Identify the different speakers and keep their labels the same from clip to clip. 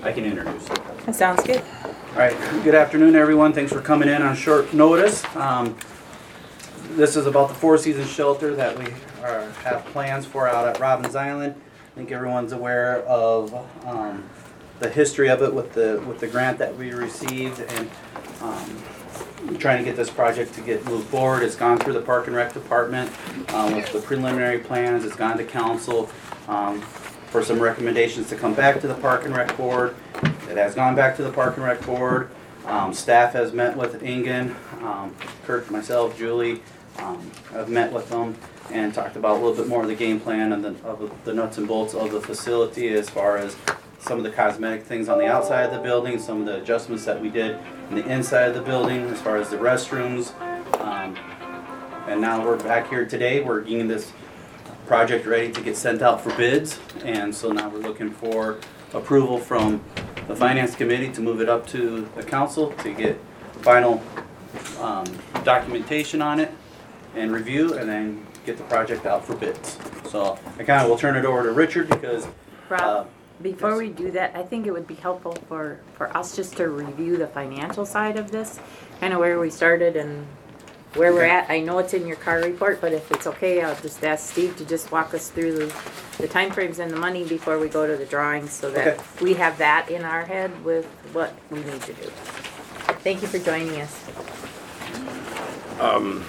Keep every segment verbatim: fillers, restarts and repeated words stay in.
Speaker 1: I can introduce it.
Speaker 2: That sounds good.
Speaker 1: All right, good afternoon, everyone. Thanks for coming in on short notice. Um, this is about the Four Seasons shelter that we are, have plans for out at Robbins Island. I think everyone's aware of um, the history of it with the with the grant that we received, and um, trying to get this project to get moved forward. It's gone through the Park and Rec Department um, with the preliminary plans. It's gone to council um, for some recommendations to come back to the Park and Rec Board. It has gone back to the Park and Rec Board. Um, staff has met with Ingen, um, Kurt, myself, Julie. Um, I've met with them and talked about a little bit more of the game plan and the, of the nuts and bolts of the facility, as far as some of the cosmetic things on the outside of the building, some of the adjustments that we did in the inside of the building, as far as the restrooms. Um, and now we're back here today. We're getting this project ready to get sent out for bids, and so now we're looking for approval from the Finance Committee to move it up to the council to get final um, documentation on it and review, and then get the project out for bids. So I kind of will turn it over to Richard because
Speaker 2: Rob,
Speaker 1: uh,
Speaker 2: before
Speaker 1: yes.
Speaker 2: we do that, I think it would be helpful for, for us just to review the financial side of this, kind of where we started and where we're
Speaker 1: Okay.
Speaker 2: at. I know it's in your car report, but if it's okay, I'll just ask Steve to just walk us through the, the timeframes and the money before we go to the drawings, so that
Speaker 1: Okay.
Speaker 2: we have that in our head with what we need to do. Thank you for joining us.
Speaker 3: Um,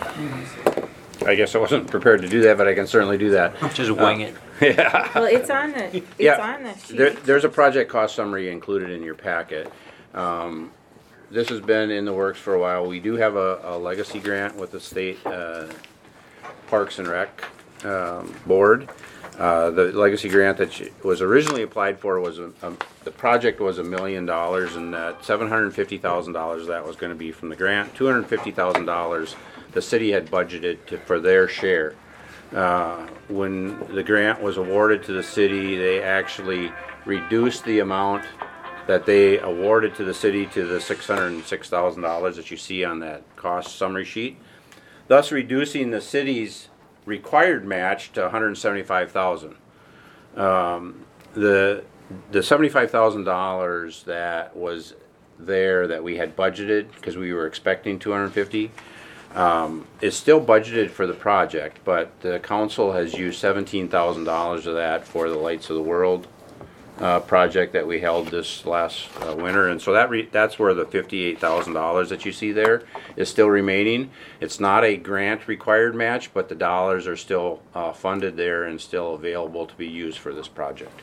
Speaker 3: I guess I wasn't prepared to do that, but I can certainly do that.
Speaker 1: just wing it.
Speaker 3: Yeah.
Speaker 2: Well, it's on the, it's
Speaker 3: Yeah.
Speaker 2: on the sheet.
Speaker 3: There, there's a project cost summary included in your packet. Um, this has been in the works for a while. We do have a, a legacy grant with the state uh, Parks and Rec um, Board. Uh, the legacy grant that you- was originally applied for was, a, a, the project was a million dollars, and that seven hundred fifty thousand dollars that was going to be from the grant. two hundred fifty thousand dollars the city had budgeted to, for their share. Uh, when the grant was awarded to the city, they actually reduced the amount that they awarded to the city to the six hundred six thousand dollars that you see on that cost summary sheet, thus reducing the city's required match to one hundred seventy-five thousand dollars. Um, the the seventy-five thousand dollars that was there that we had budgeted, because we were expecting two hundred fifty thousand dollars, um, is still budgeted for the project, but the council has used seventeen thousand dollars of that for the Lights of the World uh, project that we held this last uh, winter, and so that re that's where the fifty-eight thousand dollars that you see there is still remaining. It's not a grant required match, but the dollars are still uh, funded there and still available to be used for this project.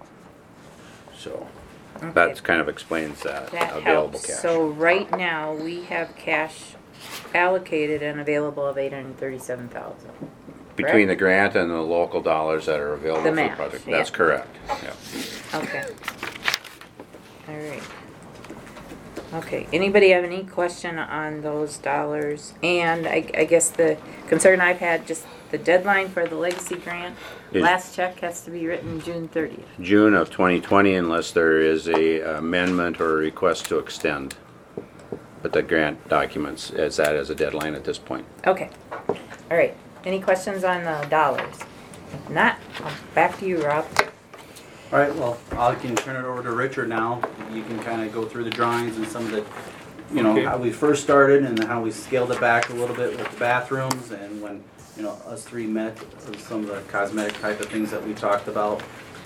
Speaker 3: So
Speaker 2: Okay.
Speaker 3: that kind of explains that,
Speaker 2: That
Speaker 3: available
Speaker 2: helps.
Speaker 3: cash.
Speaker 2: So right now, we have cash allocated and available of eight hundred thirty-seven thousand.
Speaker 3: Between the grant and the local dollars that are available
Speaker 2: The
Speaker 3: for the
Speaker 2: match,
Speaker 3: project.
Speaker 2: yeah.
Speaker 3: That's correct. Yeah.
Speaker 2: Okay. All right. Okay, anybody have any question on those dollars? And I, I guess the concern I've had, just the deadline for the legacy grant,
Speaker 3: Is-
Speaker 2: last check has to be written June thirtieth.
Speaker 3: June of twenty twenty, unless there is a amendment or a request to extend. But the grant documents as that as a deadline at this point.
Speaker 2: Okay, all right. Any questions on the dollars? Not, I'll- back to you, Rob.
Speaker 1: All right, well, I can turn it over to Richard now. You can kind of go through the drawings and some of the, you know,
Speaker 4: Okay.
Speaker 1: how we first started and how we scaled it back a little bit with the bathrooms, and when, you know, us three met, some of the cosmetic type of things that we talked about.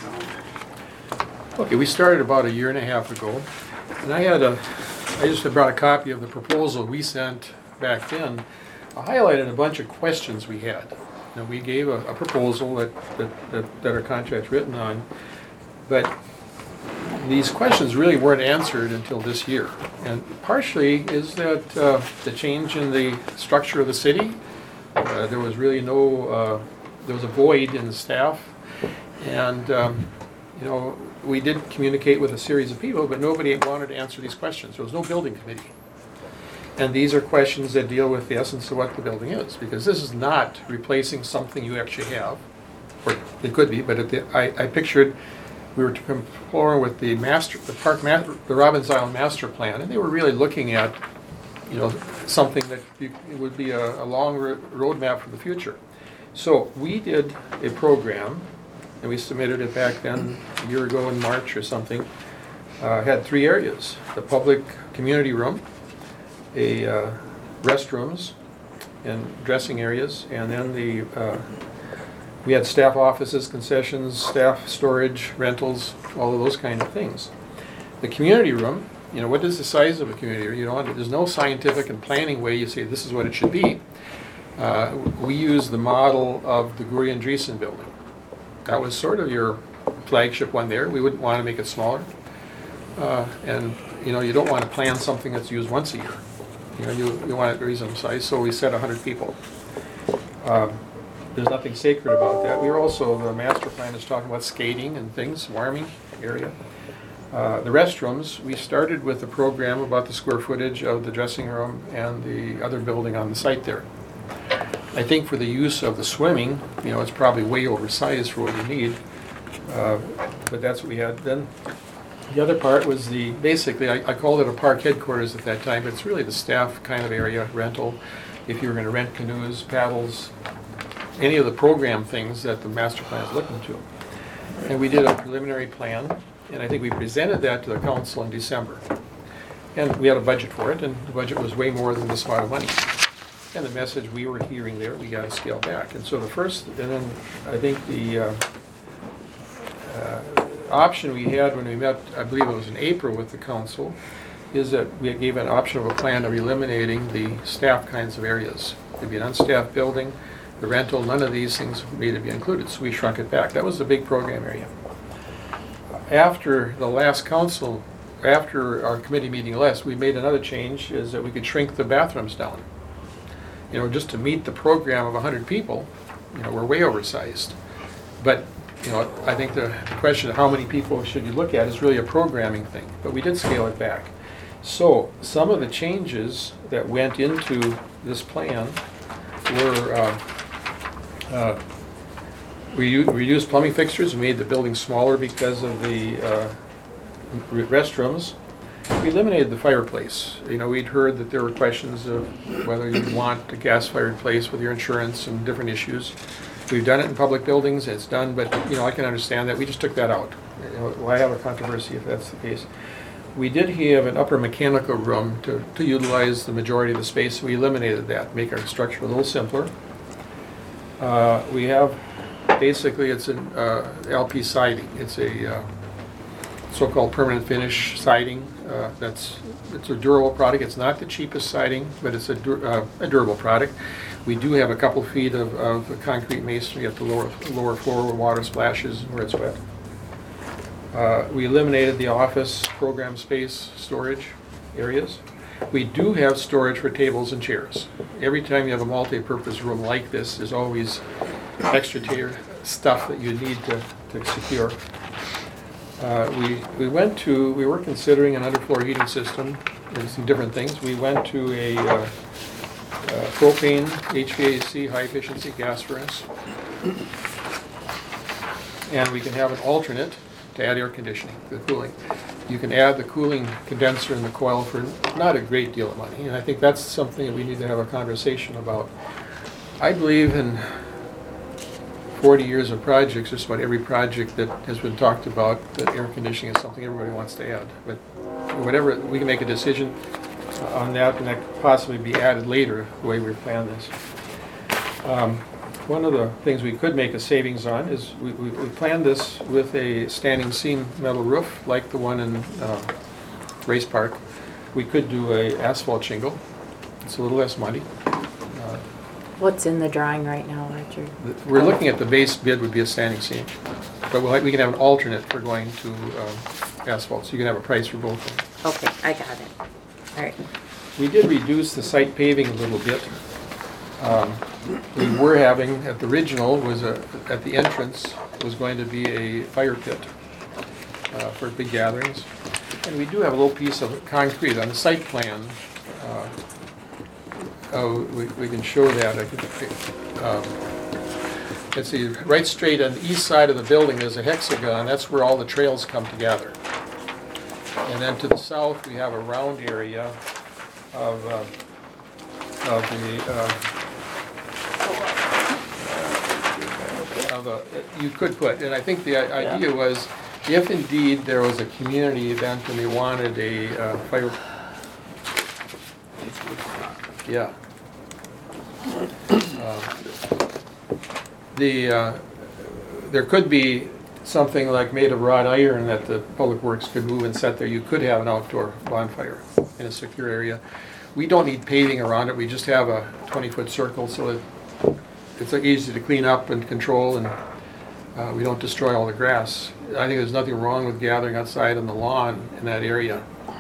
Speaker 1: Um,
Speaker 4: Okay, we started about a year and a half ago, and I had a, I just had brought a copy of the proposal we sent back then. I highlighted a bunch of questions we had. Now, we gave a, a proposal that, that, that, that our contract's written on, but these questions really weren't answered until this year. And partially is that uh, the change in the structure of the city. Uh, there was really no, uh, there was a void in the staff, and um, you know, we did communicate with a series of people, but nobody wanted to answer these questions. There was no building committee. And these are questions that deal with the essence of what the building is, because this is not replacing something you actually have, or it could be, but at the, I, I pictured we were exploring with the master, the park, ma the Robbins Island master plan, and they were really looking at, you know, something that you, it would be a, a long ro roadmap for the future. So we did a program, and we submitted it back then, a year ago in March or something, uh, had three areas: the public community room, a uh, restrooms, and dressing areas, and then the uh, we had staff offices, concessions, staff storage, rentals, all of those kind of things. The community room, you know, what is the size of a community room? You know, there's no scientific and planning way you say this is what it should be. Uh, we use the model of the Guri Andreessen building. That was sort of your flagship one there. We wouldn't want to make it smaller. Uh, and, you know, you don't want to plan something that's used once a year. You know, you, you want it reasonable size, so we said one hundred people. Um, there's nothing sacred about that. We were also, the master plan is talking about skating and things, warming area. Uh, the restrooms, we started with a program about the square footage of the dressing room and the other building on the site there. I think for the use of the swimming, you know, it's probably way oversized for what you need, uh, but that's what we had. Then the other part was the, basically, I, I called it a park headquarters at that time, but it's really the staff kind of area, rental, if you were going to rent canoes, paddles, any of the program things that the master plan is looking to. And we did a preliminary plan, and I think we presented that to the council in December. And we had a budget for it, and the budget was way more than this amount of money. And the message we were hearing there, we got to scale back. And so the first, and then I think the uh, uh, option we had when we met, I believe it was in April with the council, is that we gave an option of a plan of eliminating the staff kinds of areas. It'd be an unstaffed building, the rental, none of these things need to be included, so we shrunk it back. That was the big program area. After the last council, after our committee meeting last, we made another change, is that we could shrink the bathrooms down. You know, just to meet the program of one hundred people, you know, we're way oversized. But, you know, I think the question of how many people should you look at is really a programming thing, but we did scale it back. So, some of the changes that went into this plan were, uh, uh, we u- reduced plumbing fixtures, we made the building smaller because of the uh, restrooms. We eliminated the fireplace. You know, we'd heard that there were questions of whether you want a gas-fired place with your insurance and different issues. We've done it in public buildings, it's done, but, you know, I can understand that. We just took that out. You know, why have a controversy if that's the case? We did have an upper mechanical room to, to utilize the majority of the space. We eliminated that, make our structure a little simpler. Uh, we have, basically, it's an uh, L P siding. It's a uh, so-called permanent finish siding. Uh, that's it's a durable product. It's not the cheapest siding, but it's a, dur uh, a durable product. We do have a couple feet of, of concrete masonry at the lower lower floor where water splashes and where it's wet. Uh, we eliminated the office program space storage areas. We do have storage for tables and chairs. Every time you have a multi-purpose room like this, there's always extra tier stuff that you need to, to secure. Uh, we, we went to, we were considering an underfloor heating system and some different things. We went to a uh, uh, propane H V A C high efficiency gas furnace. And we can have an alternate to add air conditioning, the cooling. You can add the cooling condenser and the coil for not a great deal of money. And I think that's something that we need to have a conversation about. I believe in forty years of projects, just about every project that has been talked about, that air conditioning is something everybody wants to add. But whatever, we can make a decision on that, and that could possibly be added later, the way we planned this. Um, one of the things we could make a savings on is we, we, we planned this with a standing seam metal roof, like the one in uh, Race Park. We could do a asphalt shingle. It's a little less money.
Speaker 2: What's in the drawing right now, Roger?
Speaker 4: We're looking at the base bid would be a standing seam, but we'll, we can have an alternate for going to um, asphalt, so you can have a price for both of them.
Speaker 2: Okay, I got it. All right.
Speaker 4: We did reduce the site paving a little bit. Um, we were having, at the original, was a, at the entrance, was going to be a fire pit uh, for big gatherings. And we do have a little piece of concrete on the site plan. Uh, Oh, we, we can show that. I could, um, let's see, right straight on the east side of the building there's a hexagon. That's where all the trails come together. And then to the south we have a round area of, uh, of the, uh, of a, you could put, and I think the idea was if indeed there was a community event and they wanted a uh, fire, yeah. Uh, The, uh, there could be something like made of wrought iron that the Public Works could move and set there. You could have an outdoor bonfire in a secure area. We don't need paving around it, we just have a twenty-foot circle so that it's easy to clean up and control, and uh, we don't destroy all the grass. I think there's nothing wrong with gathering outside on the lawn in that area.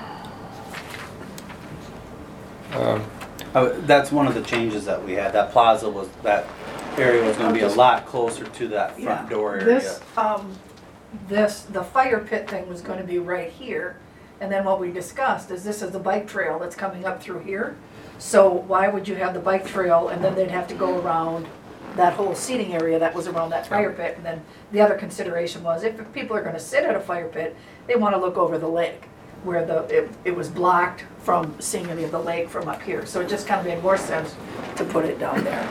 Speaker 4: Um,
Speaker 1: Uh, that's one of the changes that we had. That plaza was, that area was gonna be a lot closer to that front
Speaker 5: Yeah.
Speaker 1: door area.
Speaker 5: This, um, this, the fire pit thing was gonna be right here. And then what we discussed is this is the bike trail that's coming up through here. So why would you have the bike trail and then they'd have to go around that whole seating area that was around that fire pit? And then the other consideration was if people are gonna sit at a fire pit, they wanna look over the lake where the, it, it was blocked from seeing any of the lake from up here. So it just kind of made more sense to put it down there.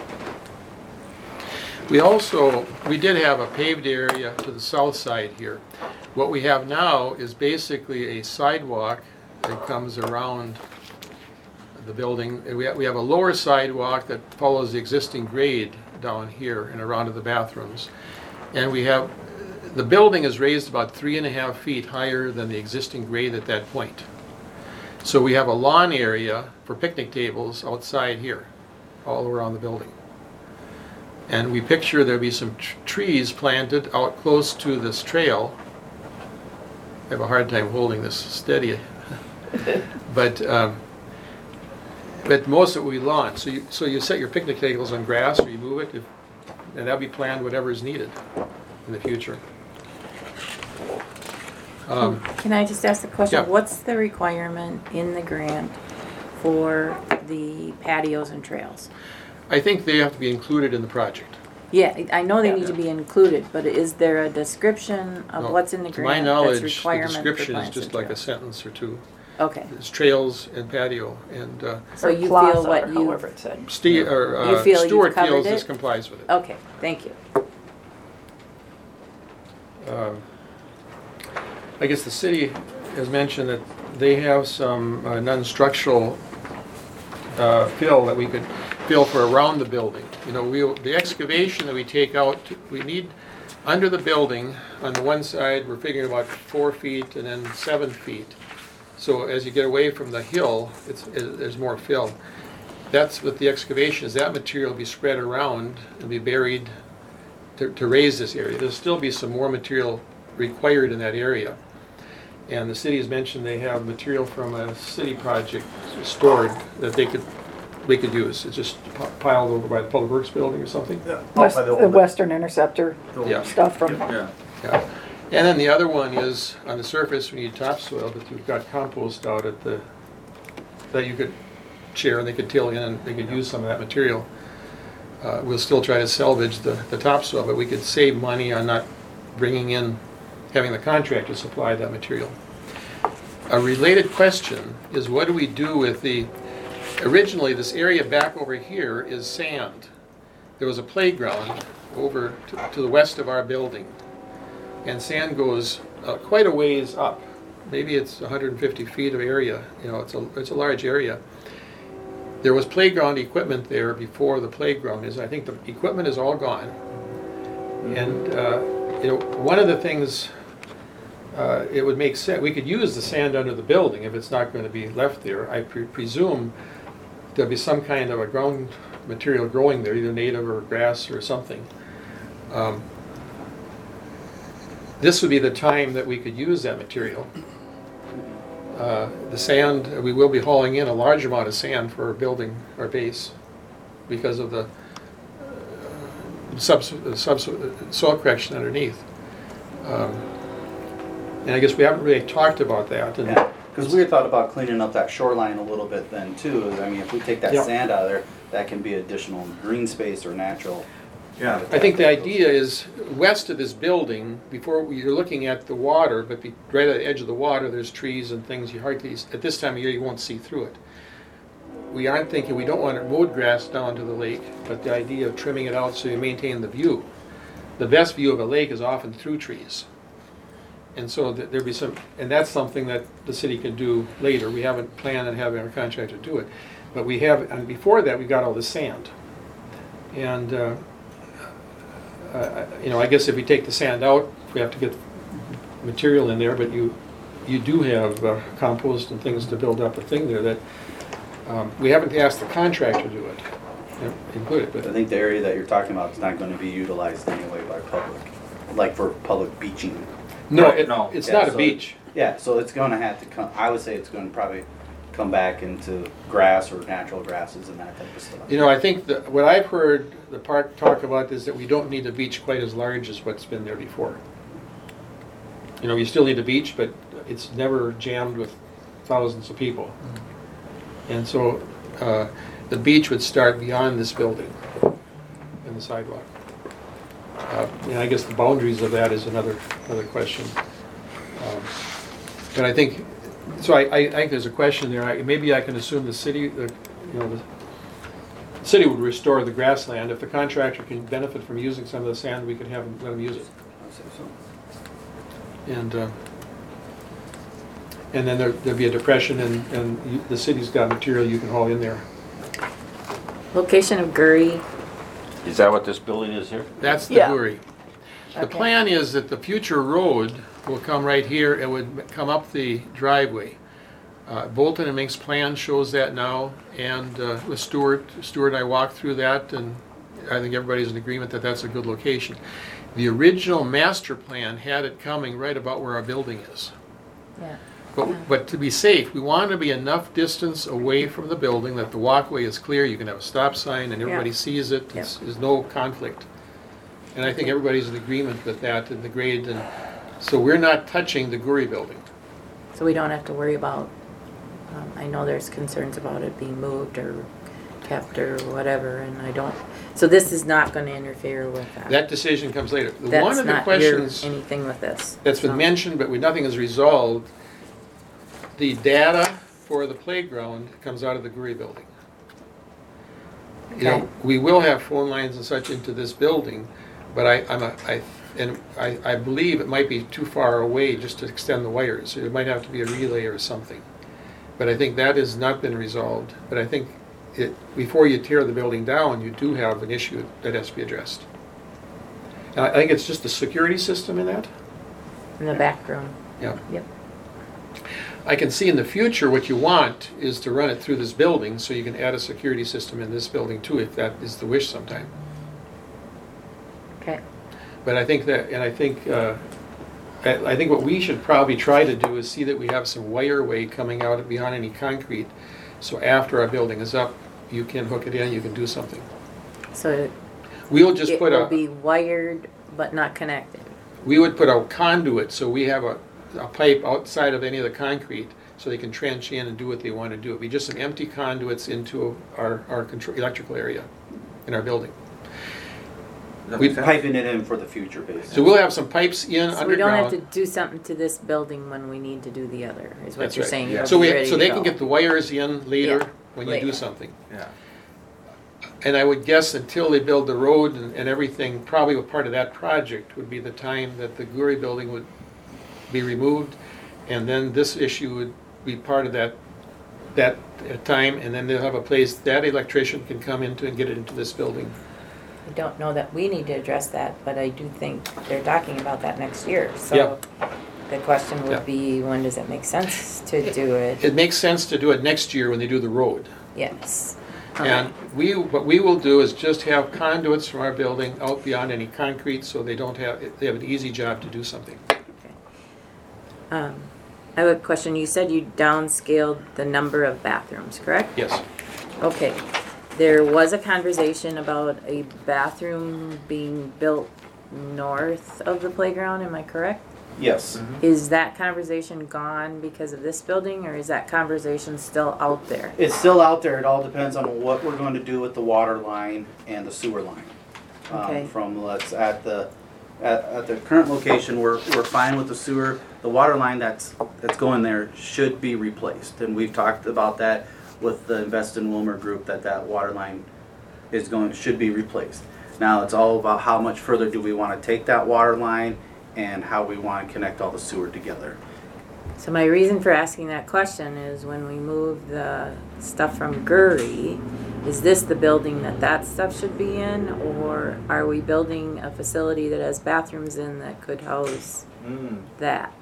Speaker 4: We also, we did have a paved area to the south side here. What we have now is basically a sidewalk that comes around the building. And we have, we have a lower sidewalk that follows the existing grade down here and around to the bathrooms. And we have, the building is raised about three and a half feet higher than the existing grade at that point. So we have a lawn area for picnic tables outside here, all around the building. And we picture there'll be some tr- trees planted out close to this trail. I have a hard time holding this steady. But um, but most of it will be lawn. So you, so you set your picnic tables on grass or you move it, if, and that'll be planned whatever is needed in the future. Um,
Speaker 2: Can I just ask a question?
Speaker 4: Yeah.
Speaker 2: What's the requirement in the grant for the patios and trails?
Speaker 4: I think they have to be included in the project.
Speaker 2: Yeah, I know they
Speaker 5: Yeah.
Speaker 2: need to be included, but is there a description of
Speaker 4: No,
Speaker 2: what's in the
Speaker 4: To my
Speaker 2: grant
Speaker 4: knowledge,
Speaker 2: that's
Speaker 4: the
Speaker 2: requirement for
Speaker 4: description is
Speaker 2: plants
Speaker 4: just
Speaker 2: and
Speaker 4: like a
Speaker 2: trails?
Speaker 4: sentence or two.
Speaker 2: Okay,
Speaker 4: It's trails and patio, and uh,
Speaker 2: so
Speaker 5: Or
Speaker 2: you
Speaker 5: plaza,
Speaker 2: feel what
Speaker 5: or
Speaker 2: you,
Speaker 5: However it said.
Speaker 4: Steve, or
Speaker 2: You
Speaker 4: uh,
Speaker 2: feel you've
Speaker 4: Stewart
Speaker 2: covered
Speaker 4: feels
Speaker 2: it?
Speaker 4: this complies with it.
Speaker 2: okay, thank you.
Speaker 4: Um, I guess the city has mentioned that they have some uh, non-structural uh, fill that we could fill for around the building. You know, we, the excavation that we take out, we need, under the building, on the one side, we're figuring about four feet and then seven feet. So as you get away from the hill, it's, it- there's more fill. That's what the excavation is, that material will be spread around and be buried to, to raise this area. There'll still be some more material required in that area. And the city has mentioned they have material from a city project stored that they could, we could use. It's just p- piled over by the Public Works building or something.
Speaker 5: West, the Western Interceptor
Speaker 4: Yeah.
Speaker 5: stuff from,
Speaker 1: Yeah.
Speaker 4: Yeah. And then the other one is, on the surface, we need topsoil, but you've got compost out at the, that you could share, and they could till in, and they could use some of that material. Uh, we'll still try to salvage the, the topsoil, but we could save money on not bringing in, having the contractor supply that material. A related question is, what do we do with the, originally, this area back over here is sand. There was a playground over to, to the west of our building, and sand goes uh, quite a ways up. Maybe it's one hundred fifty feet of area. You know, it's a it's a large area. There was playground equipment there before the playground is. I think the equipment is all gone. And uh, you know, one of the things uh, it would make sense. We could use the sand under the building if it's not going to be left there. I pre- presume there'll be some kind of a ground material growing there, either native or grass or something. Um, This would be the time that we could use that material. Uh, The sand, we will be hauling in a large amount of sand for our building, our base, because of the uh, subs- subs- soil correction underneath. Um, And I guess we haven't really talked about that. and-
Speaker 1: Yeah, because we had thought about cleaning up that shoreline a little bit then too. I mean, if we take that
Speaker 4: Yeah.
Speaker 1: sand out of there, that can be additional green space or natural.
Speaker 6: Yeah.
Speaker 4: I think the idea is, west of this building, before we- you're looking at the water, but be, right at the edge of the water, there's trees and things you hardly, at this time of year, you won't see through it. We aren't thinking, we don't want it mowed grass down to the lake, but the idea of trimming it out so you maintain the view. The best view of a lake is often through trees. And so th- there'd be some, and that's something that the city can do later. We haven't planned on having our contractor do it. But we have, and before that, we got all the sand. And, uh, uh, you know, I guess if we take the sand out, we have to get material in there, but you, you do have uh, compost and things to build up a thing there that, um, we haven't asked the contractor to do it, you know, include it,
Speaker 1: I
Speaker 4: but
Speaker 1: think the area that you're talking about is not gonna be utilized anyway by public, like for public beaching.
Speaker 4: no,
Speaker 6: Right,
Speaker 4: it,
Speaker 6: no.
Speaker 4: it's
Speaker 1: Yeah,
Speaker 4: not a
Speaker 1: so-
Speaker 4: beach.
Speaker 1: Yeah, so it's gonna have to come, I would say it's gonna probably come back into grass or natural grasses and that type of stuff.
Speaker 4: You know, I think that what I've heard the park talk about is that we don't need a beach quite as large as what's been there before. You know, you still need a beach, but it's never jammed with thousands of people. And so, uh, the beach would start beyond this building and the sidewalk. Uh, and I guess the boundaries of that is another, another question. Um, But I think, so I, I I think there's a question there. I- Maybe I can assume the city, the, you know, the city would restore the grassland. If the contractor can benefit from using some of the sand, we could have them, let them use it.
Speaker 1: I'd say so.
Speaker 4: And, uh, and then there- there'd be a depression and, and you- the city's got material you can haul in there.
Speaker 2: Location of Guri,
Speaker 6: Is that what this building is here?
Speaker 4: That's the
Speaker 2: Yeah.
Speaker 4: Guri. The
Speaker 2: Okay.
Speaker 4: plan is that the future road will come right here, it would come up the driveway. Uh, Bolton and Mink's plan shows that now, and uh, with Stuart, Stuart and I walked through that, and I think everybody's in agreement that that's a good location. The original master plan had it coming right about where our building is.
Speaker 2: yeah.
Speaker 4: But, but to be safe, we want to be enough distance away from the building that the walkway is clear, you can have a stop sign and everybody
Speaker 2: Yeah.
Speaker 4: sees it, It's- there's no conflict. And I think everybody's in agreement with that and the grade, and so we're not touching the Guri building.
Speaker 2: So we don't have to worry about, um, I know there's concerns about it being moved or kept or whatever, and I don't, so this is not gonna interfere with that.
Speaker 4: That decision comes later. The- One
Speaker 2: That's
Speaker 4: of the
Speaker 2: not your,
Speaker 4: questions
Speaker 2: anything with this.
Speaker 4: that's been
Speaker 2: No.
Speaker 4: mentioned, but we, nothing is resolved, the data for the playground comes out of the Guri building. You know,
Speaker 2: Okay.
Speaker 4: we will have phone lines and such into this building, but I, I'm a, I, and I, I believe it might be too far away just to extend the wires. It might have to be a relay or something. But I think that has not been resolved. But I think it, before you tear the building down, you do have an issue that has to be addressed. And I I think it's just the security system in that.
Speaker 2: In the back room,
Speaker 4: Yeah.
Speaker 2: yep.
Speaker 4: I can see in the future what you want is to run it through this building so you can add a security system in this building too, if that is the wish sometime.
Speaker 2: Okay,
Speaker 4: But I think that, and I think, uh, I I think what we should probably try to do is see that we have some wireway coming out beyond any concrete. So after our building is up, you can hook it in, you can do something.
Speaker 2: so
Speaker 4: We'll just
Speaker 2: it
Speaker 4: put
Speaker 2: will
Speaker 4: a,
Speaker 2: be wired but not connected.
Speaker 4: we would put a conduit, so we have a, a pipe outside of any of the concrete, so they can trench in and do what they want to do. It'd be just some empty conduits into our, our control, electrical area in our building.
Speaker 1: We're piping it in for the future, basically.
Speaker 4: So we'll have some pipes in
Speaker 2: So we don't have
Speaker 4: underground.
Speaker 2: to do something to this building when we need to do the other, is what
Speaker 4: That's
Speaker 2: you're
Speaker 4: right.
Speaker 2: saying.
Speaker 6: Yeah.
Speaker 2: It'll
Speaker 4: So
Speaker 2: be
Speaker 4: we,
Speaker 2: ready
Speaker 4: so
Speaker 2: to
Speaker 4: they
Speaker 2: go.
Speaker 4: can get the wires in later
Speaker 2: Yeah,
Speaker 4: when you do
Speaker 2: later.
Speaker 4: something.
Speaker 6: Yeah.
Speaker 4: And I would guess until they build the road and, and everything, probably a part of that project would be the time that the Guri building would be removed. And then this issue would be part of that, that uh, time, and then they'll have a place, that electrician can come into and get it into this building.
Speaker 2: I don't know that we need to address that, but I do think they're talking about that next year.
Speaker 4: Yeah.
Speaker 2: So the question
Speaker 4: Yeah.
Speaker 2: would be, when does it make sense to do it?
Speaker 4: It makes sense to do it next year when they do the road.
Speaker 2: Yes.
Speaker 4: And we, what we will do is just have conduits from our building out beyond any concrete, so they don't have, they have an easy job to do something.
Speaker 2: Um, I have a question. You said you downscaled the number of bathrooms, correct?
Speaker 4: Yes.
Speaker 2: Okay. There was a conversation about a bathroom being built north of the playground, am I correct?
Speaker 1: Yes.
Speaker 2: Is that conversation gone because of this building, or is that conversation still out there?
Speaker 1: It's still out there. It all depends on what we're going to do with the water line and the sewer line. Um,
Speaker 2: Okay.
Speaker 1: From, let's, at the, at, at the current location, we're, we're fine with the sewer. The water line that's, that's going there should be replaced. And we've talked about that with the Invest in Wilmer group, that that water line is going, should be replaced. Now, it's all about how much further do we want to take that water line and how we want to connect all the sewer together.
Speaker 2: So my reason for asking that question is when we move the stuff from Gurry, is this the building that that stuff should be in, or are we building a facility that has bathrooms in that could house that?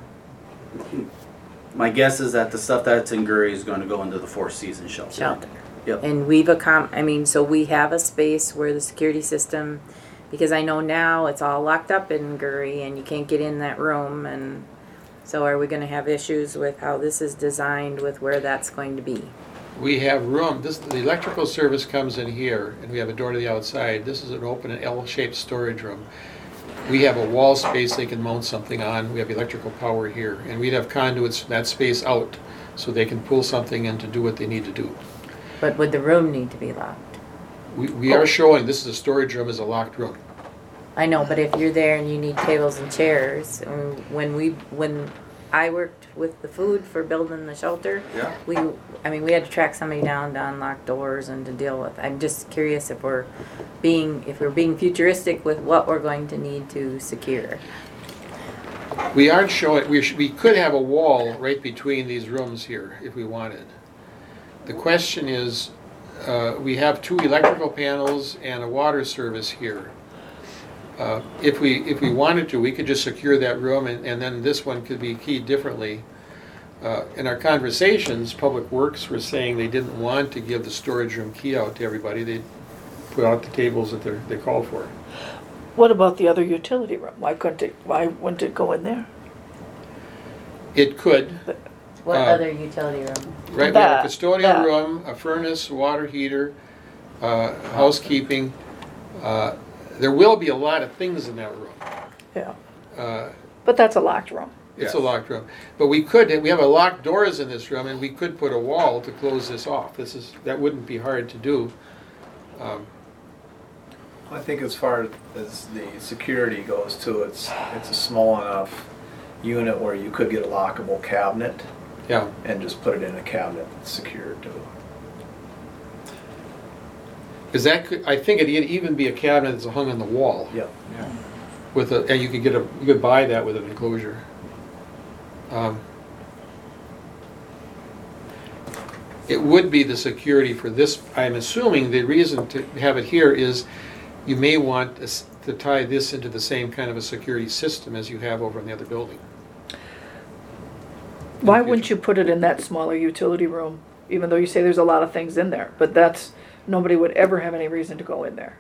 Speaker 1: My guess is that the stuff that's in Gurry is going to go into the Four Seasons shelter.
Speaker 2: Shelter.
Speaker 1: Yep.
Speaker 2: And we've accom, I mean, so we have a space where the security system, because I know now it's all locked up in Gurry and you can't get in that room, and so are we gonna have issues with how this is designed with where that's going to be?
Speaker 4: We have room, this, the electrical service comes in here, and we have a door to the outside. This is an open and L-shaped storage room. We have a wall space they can mount something on. We have electrical power here, and we'd have conduits from that space out, so they can pull something in to do what they need to do.
Speaker 2: But would the room need to be locked?
Speaker 4: We, we are showing, this is a storage room, is a locked room.
Speaker 2: I know, but if you're there and you need tables and chairs, um, when we, when I worked with the food for building the shelter,
Speaker 6: Yeah.
Speaker 2: we, I mean, we had to track somebody down to unlock doors and to deal with. I'm just curious if we're being, if we're being futuristic with what we're going to need to secure.
Speaker 4: We aren't showing, we, sh- we could have a wall right between these rooms here if we wanted. The question is, uh, we have two electrical panels and a water service here. Uh, If we, if we wanted to, we could just secure that room, and, and then this one could be keyed differently. Uh, In our conversations, Public Works were saying they didn't want to give the storage room key out to everybody. They put out the tables that they're, they called for.
Speaker 7: What about the other utility room? Why couldn't it, why wouldn't it go in there?
Speaker 4: It could,
Speaker 2: What
Speaker 4: Uh,
Speaker 2: other utility room?
Speaker 4: right, we have a
Speaker 7: That-
Speaker 4: custodial
Speaker 7: that.
Speaker 4: room, a furnace, water heater, uh, housekeeping. Uh, There will be a lot of things in that room.
Speaker 7: Yeah,
Speaker 4: Uh,
Speaker 7: but that's a locked room.
Speaker 4: It's a locked room. But we could, we have a locked doors in this room, and we could put a wall to close this off. This is, that wouldn't be hard to do. Um,
Speaker 8: I think as far as the security goes too, it's, it's a small enough unit where you could get a lockable cabinet
Speaker 4: Yeah,
Speaker 8: and just put it in a cabinet that's secured too.
Speaker 4: because that could, I think it'd even be a cabinet that's hung on the wall
Speaker 8: Yep.
Speaker 4: with a, and you could get a, you could buy that with an enclosure. Um, It would be the security for this, I'm assuming the reason to have it here is you may want us to tie this into the same kind of a security system as you have over in the other building.
Speaker 7: Why wouldn't you put it in that smaller utility room, even though you say there's a lot of things in there? But that's, nobody would ever have any reason to go in there.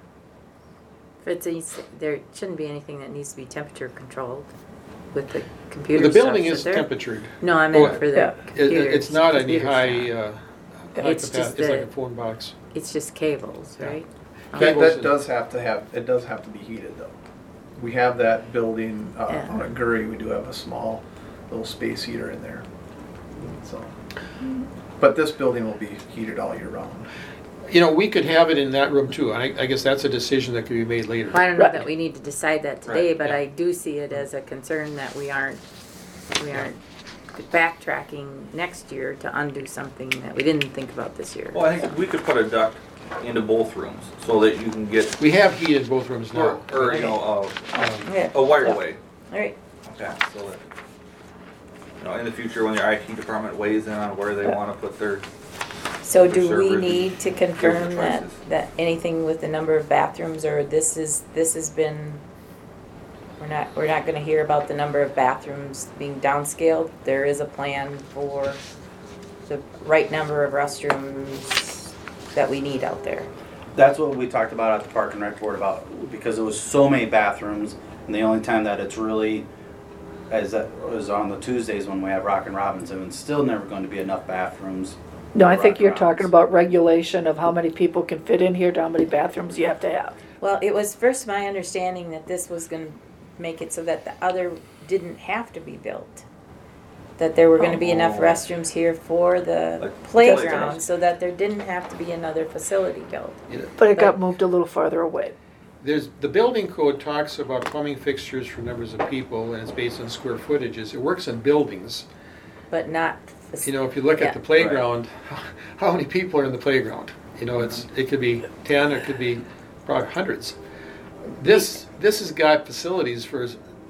Speaker 2: If it's, a- there shouldn't be anything that needs to be temperature controlled with the computer
Speaker 4: The
Speaker 2: stuff,
Speaker 4: building
Speaker 2: should
Speaker 4: is
Speaker 2: there?
Speaker 4: temperatured.
Speaker 2: No, I
Speaker 4: Oh,
Speaker 2: meant for the
Speaker 7: yeah.
Speaker 4: It-
Speaker 2: computers.
Speaker 4: It's not any
Speaker 2: computer
Speaker 4: high,
Speaker 2: stuff.
Speaker 4: uh, high
Speaker 2: It's
Speaker 4: capacity,
Speaker 2: just
Speaker 4: it's like
Speaker 2: the-
Speaker 4: a phone box.
Speaker 2: It's just cables,
Speaker 4: Yeah.
Speaker 2: right?
Speaker 8: That,
Speaker 4: Cables
Speaker 8: that
Speaker 4: and-
Speaker 8: does have to have, it does have to be heated though. We have that building, uh,
Speaker 2: Yeah.
Speaker 8: on a Gurry, we do have a small little space heater in there. So, but this building will be heated all year round.
Speaker 4: You know, we could have it in that room too, and I, I guess that's a decision that could be made later.
Speaker 2: Well, I don't know
Speaker 7: Right.
Speaker 2: that we need to decide that today,
Speaker 4: Right,
Speaker 2: but
Speaker 4: yeah.
Speaker 2: I do see it as a concern that we aren't, we aren't backtracking next year to undo something that we didn't think about this year.
Speaker 9: Well, I think we could put a duct into both rooms so that you can get,
Speaker 4: We have heated both rooms
Speaker 9: or,
Speaker 4: now.
Speaker 9: or you know,
Speaker 4: Um,
Speaker 2: Yeah.
Speaker 9: a, a wireway.
Speaker 2: All right,
Speaker 9: Okay, so that, you know, in the future when your I T department weighs in on where they want to put their,
Speaker 2: so
Speaker 9: For
Speaker 2: do
Speaker 9: sure,
Speaker 2: we
Speaker 9: Ruth,
Speaker 2: need to
Speaker 9: give the
Speaker 2: confirm that,
Speaker 9: choices.
Speaker 2: that anything with the number of bathrooms, or this is, this has been, we're not, we're not gonna hear about the number of bathrooms being downscaled? There is a plan for the right number of restrooms that we need out there.
Speaker 1: That's what we talked about at the Park and Rec Board about, because it was so many bathrooms, and the only time that it's really, as that was on the Tuesdays when we have Rockin' Robinson, and still never going to be enough bathrooms.
Speaker 7: No, I
Speaker 1: for
Speaker 7: think
Speaker 1: Rockin'
Speaker 7: you're talking
Speaker 1: Robinson.
Speaker 7: about regulation of how many people can fit in here, to how many bathrooms you have to have.
Speaker 2: Well, it was first my understanding that this was gonna make it so that the other didn't have to be built. That there were gonna be enough
Speaker 9: Oh.
Speaker 2: restrooms here for the
Speaker 9: Like
Speaker 2: playground,
Speaker 9: playgrounds.
Speaker 2: so that there didn't have to be another facility built.
Speaker 4: you know,
Speaker 7: But it got
Speaker 2: But-
Speaker 7: moved a little farther away.
Speaker 4: There's, the building code talks about plumbing fixtures for numbers of people, and it's based on square footages. It works in buildings.
Speaker 2: But not.
Speaker 4: You know, if you look
Speaker 2: Yeah.
Speaker 4: at the playground, how many people are in the playground? You know, it's, it could be ten, it could be probably hundreds. This, this has got facilities for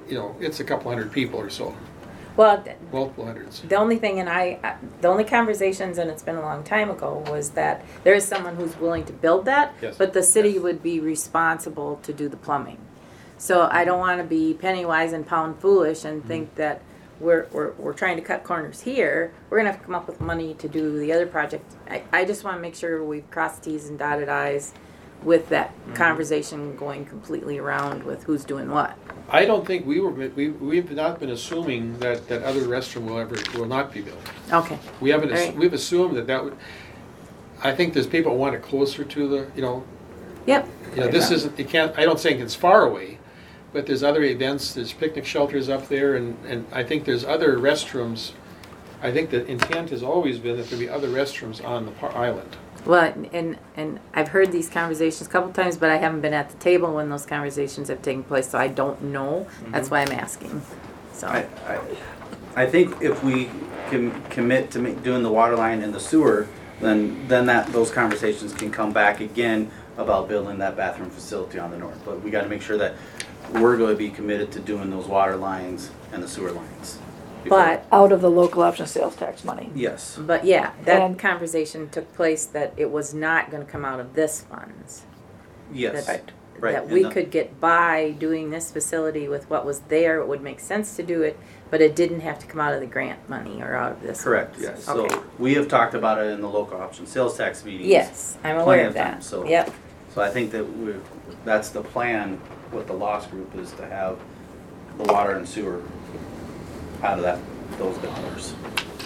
Speaker 4: you know, it's a couple hundred people or so,
Speaker 2: Well, th-
Speaker 4: multiple hundreds.
Speaker 2: the only thing, and I, I- the only conversations, and it's been a long time ago, was that there is someone who's willing to build that,
Speaker 4: Yes.
Speaker 2: but the city
Speaker 4: Yes.
Speaker 2: would be responsible to do the plumbing. So I don't want to be penny wise and pound foolish and think that we're, we're, we're trying to cut corners here. We're gonna have to come up with money to do the other project. I, I just want to make sure we've crossed Ts and dotted Is with that conversation going completely around with who's doing what.
Speaker 4: I don't think we were, we, we've not been assuming that, that other restroom will ever, will not be built.
Speaker 2: Okay.
Speaker 4: We haven't,
Speaker 2: All
Speaker 4: ass-
Speaker 2: right.
Speaker 4: we've assumed that that would, I think there's people who want it closer to the, you know,
Speaker 2: Yep.
Speaker 4: you know, this isn't, you can't, I don't think it's far away, but there's other events, there's picnic shelters up there, and, and I think there's other restrooms. I think the intent has always been that there be other restrooms on the par- island.
Speaker 2: Well, and, and I've heard these conversations a couple times, but I haven't been at the table when those conversations have taken place, so I don't know. That's why I'm asking. So,
Speaker 1: I, I, I think if we can commit to make, doing the water line and the sewer, then, then that, those conversations can come back again about building that bathroom facility on the north. But we gotta make sure that we're gonna be committed to doing those water lines and the sewer lines. before-
Speaker 2: but,
Speaker 7: Out of the local option sales tax money.
Speaker 1: Yes,
Speaker 2: but yeah, that
Speaker 7: And-
Speaker 2: conversation took place that it was not gonna come out of this funds.
Speaker 1: yes.
Speaker 2: That,
Speaker 1: Right,
Speaker 2: that
Speaker 1: and
Speaker 2: we
Speaker 1: the-
Speaker 2: could get by doing this facility with what was there, it would make sense to do it, but it didn't have to come out of the grant money or out of this.
Speaker 1: Correct,
Speaker 2: funds.
Speaker 1: yes. So
Speaker 2: Okay.
Speaker 1: we have talked about it in the local option sales tax meetings.
Speaker 2: Yes, I'm
Speaker 1: plenty
Speaker 2: aware
Speaker 1: of
Speaker 2: of that.
Speaker 1: times, so-
Speaker 2: Yep.
Speaker 1: So I think that we, that's the plan with the loss group, is to have the water and sewer out of that, those dollars.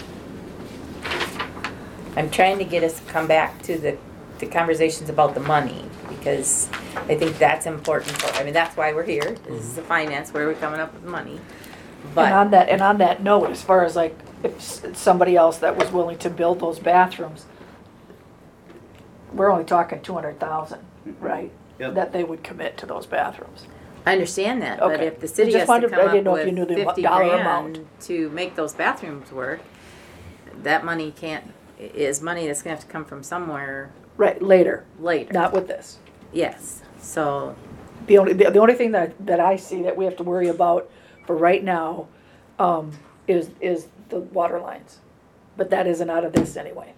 Speaker 2: I'm trying to get us to come back to the, the conversations about the money, because I think that's important for, I mean, that's why we're here. This is the finance, where we're coming up with money.
Speaker 7: And on
Speaker 2: But,
Speaker 7: that, and on that note, as far as like, if s- somebody else that was willing to build those bathrooms, we're only talking two hundred thousand, right?
Speaker 1: Yep.
Speaker 7: That they would commit to those bathrooms.
Speaker 2: I understand that, but
Speaker 7: Okay.
Speaker 2: if the city
Speaker 7: I
Speaker 2: has
Speaker 7: just
Speaker 2: to
Speaker 7: wondered- I
Speaker 2: come
Speaker 7: didn't
Speaker 2: up
Speaker 7: know if you knew
Speaker 2: with
Speaker 7: the
Speaker 2: fifty
Speaker 7: dollar
Speaker 2: grand
Speaker 7: amount.
Speaker 2: to make those bathrooms work, that money can't, is money that's gonna have to come from somewhere
Speaker 7: Right, later,
Speaker 2: later.
Speaker 7: not with this.
Speaker 2: Yes, so,
Speaker 7: The only, the, the only thing that, that I see that we have to worry about for right now, um, is, is the water lines. But that isn't out of this anyway.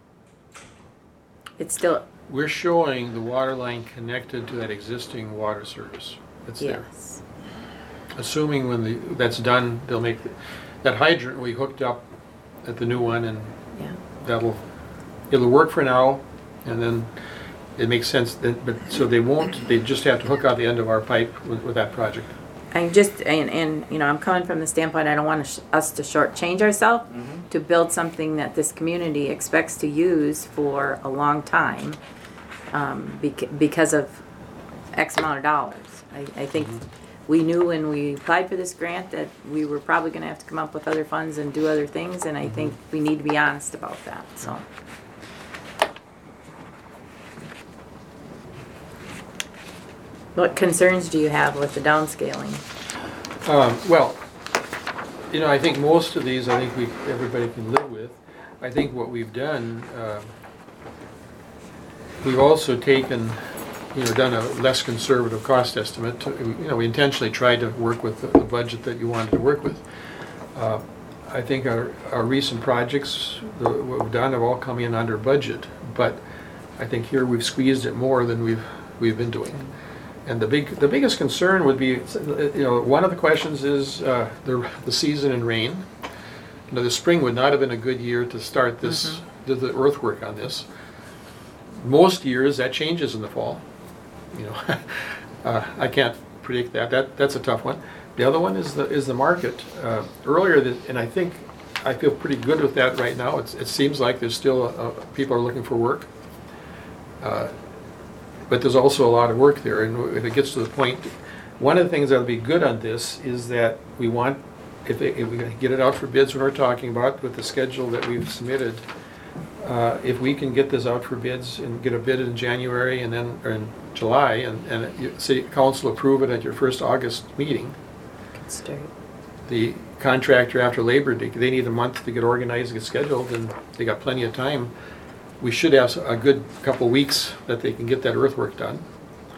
Speaker 2: it's still,
Speaker 4: We're showing the water line connected to that existing water service that's there.
Speaker 2: yes.
Speaker 4: Assuming when the, that's done, they'll make, the- that hydrant we hooked up at the new one, and
Speaker 2: Yeah.
Speaker 4: that'll, it'll work for now, and then it makes sense that, but, so they won't, they just have to hook out the end of our pipe with, with that project.
Speaker 2: I'm just, and, and, you know, I'm coming from the standpoint, I don't want sh- us to shortchange ourselves to build something that this community expects to use for a long time, um, bec- because of X amount of dollars. I, I think we knew when we applied for this grant that we were probably gonna have to come up with other funds and do other things, and I think we need to be honest about that, so. What concerns do you have with the downscaling?
Speaker 4: Um, well, you know, I think most of these, I think we, everybody can live with. I think what we've done, um, we've also taken, you know, done a less conservative cost estimate. to- You know, we intentionally tried to work with the the budget that you wanted to work with. Uh, I think our, our recent projects, the- what we've done, have all come in under budget, but I think here we've squeezed it more than we've, we've been doing. And the big, the biggest concern would be, you know, one of the questions is uh, the, the season and rain. You know, the spring would not have been a good year to start this, the the earthwork on this. Most years, that changes in the fall. You know, uh, I can't predict that. That, that's a tough one. The other one is the, is the market. Uh, Earlier, that- and I think, I feel pretty good with that right now. It's, it seems like there's still, uh, people are looking for work. Uh, But there's also a lot of work there, and if it gets to the point, one of the things that'll be good on this is that we want, if, they, if we get it out for bids, when we're talking about with the schedule that we've submitted, uh, if we can get this out for bids and get a bid in January and then, or in July, and, and you- city council approve it at your first August meeting,
Speaker 2: Good start.
Speaker 4: the contractor after Labor Day, they need a month to get organized and get scheduled, and they got plenty of time. We should have a good couple weeks that they can get that earthwork done.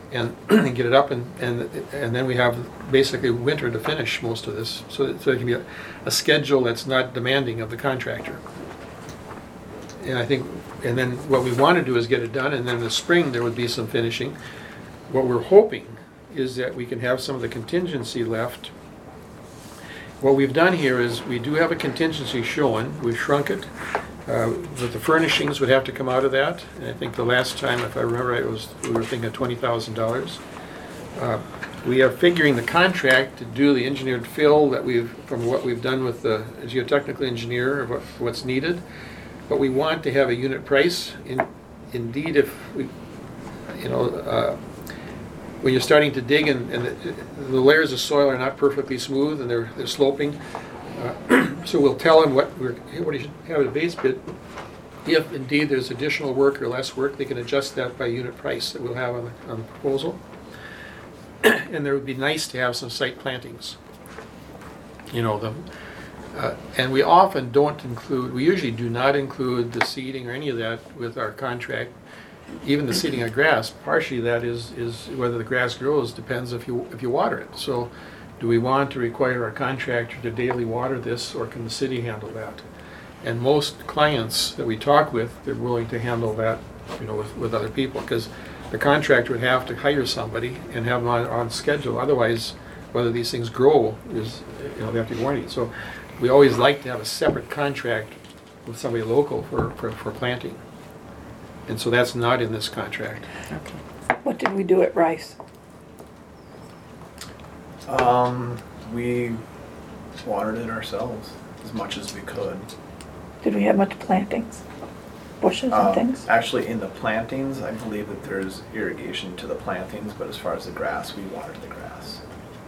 Speaker 4: and get it up, and, and, and then we have basically winter to finish most of this. So, that- so it can be a, a schedule that's not demanding of the contractor. And I think, and then what we want to do is get it done, and then in the spring, there would be some finishing. What we're hoping is that we can have some of the contingency left. What we've done here is, we do have a contingency showing, we've shrunk it, uh, but the furnishings would have to come out of that. And I think the last time, if I remember right, it was, we were thinking of twenty thousand dollars. Uh, We are figuring the contract to do the engineered fill that we've, from what we've done with the geotechnical engineer, of what, what's needed. But we want to have a unit price. In, indeed, if we, you know, uh, when you're starting to dig and, and the, the layers of soil are not perfectly smooth and they're, they're sloping, uh, so we'll tell them what we're, what you should have at a base bid. If indeed there's additional work or less work, they can adjust that by unit price that we'll have on the, on the proposal. And there would be nice to have some site plantings. You know, the, uh, and we often don't include, we usually do not include the seeding or any of that with our contract. Even the seeding of grass, partially that is, is whether the grass grows depends if you, if you water it. So do we want to require our contractor to daily water this, or can the city handle that? And most clients that we talk with, they're willing to handle that, you know, with, with other people, because the contractor would have to hire somebody and have them on, on schedule. Otherwise, whether these things grow is, you know, they have to be warranted. So we always like to have a separate contract with somebody local for, for, for planting. And so that's not in this contract.
Speaker 2: Okay.
Speaker 7: What did we do at Rice?
Speaker 8: Um, we watered it ourselves as much as we could.
Speaker 7: Did we have much plantings? Bushes and
Speaker 8: Um,
Speaker 7: things?
Speaker 8: Actually, in the plantings, I believe that there's irrigation to the plantings, but as far as the grass, we watered the grass.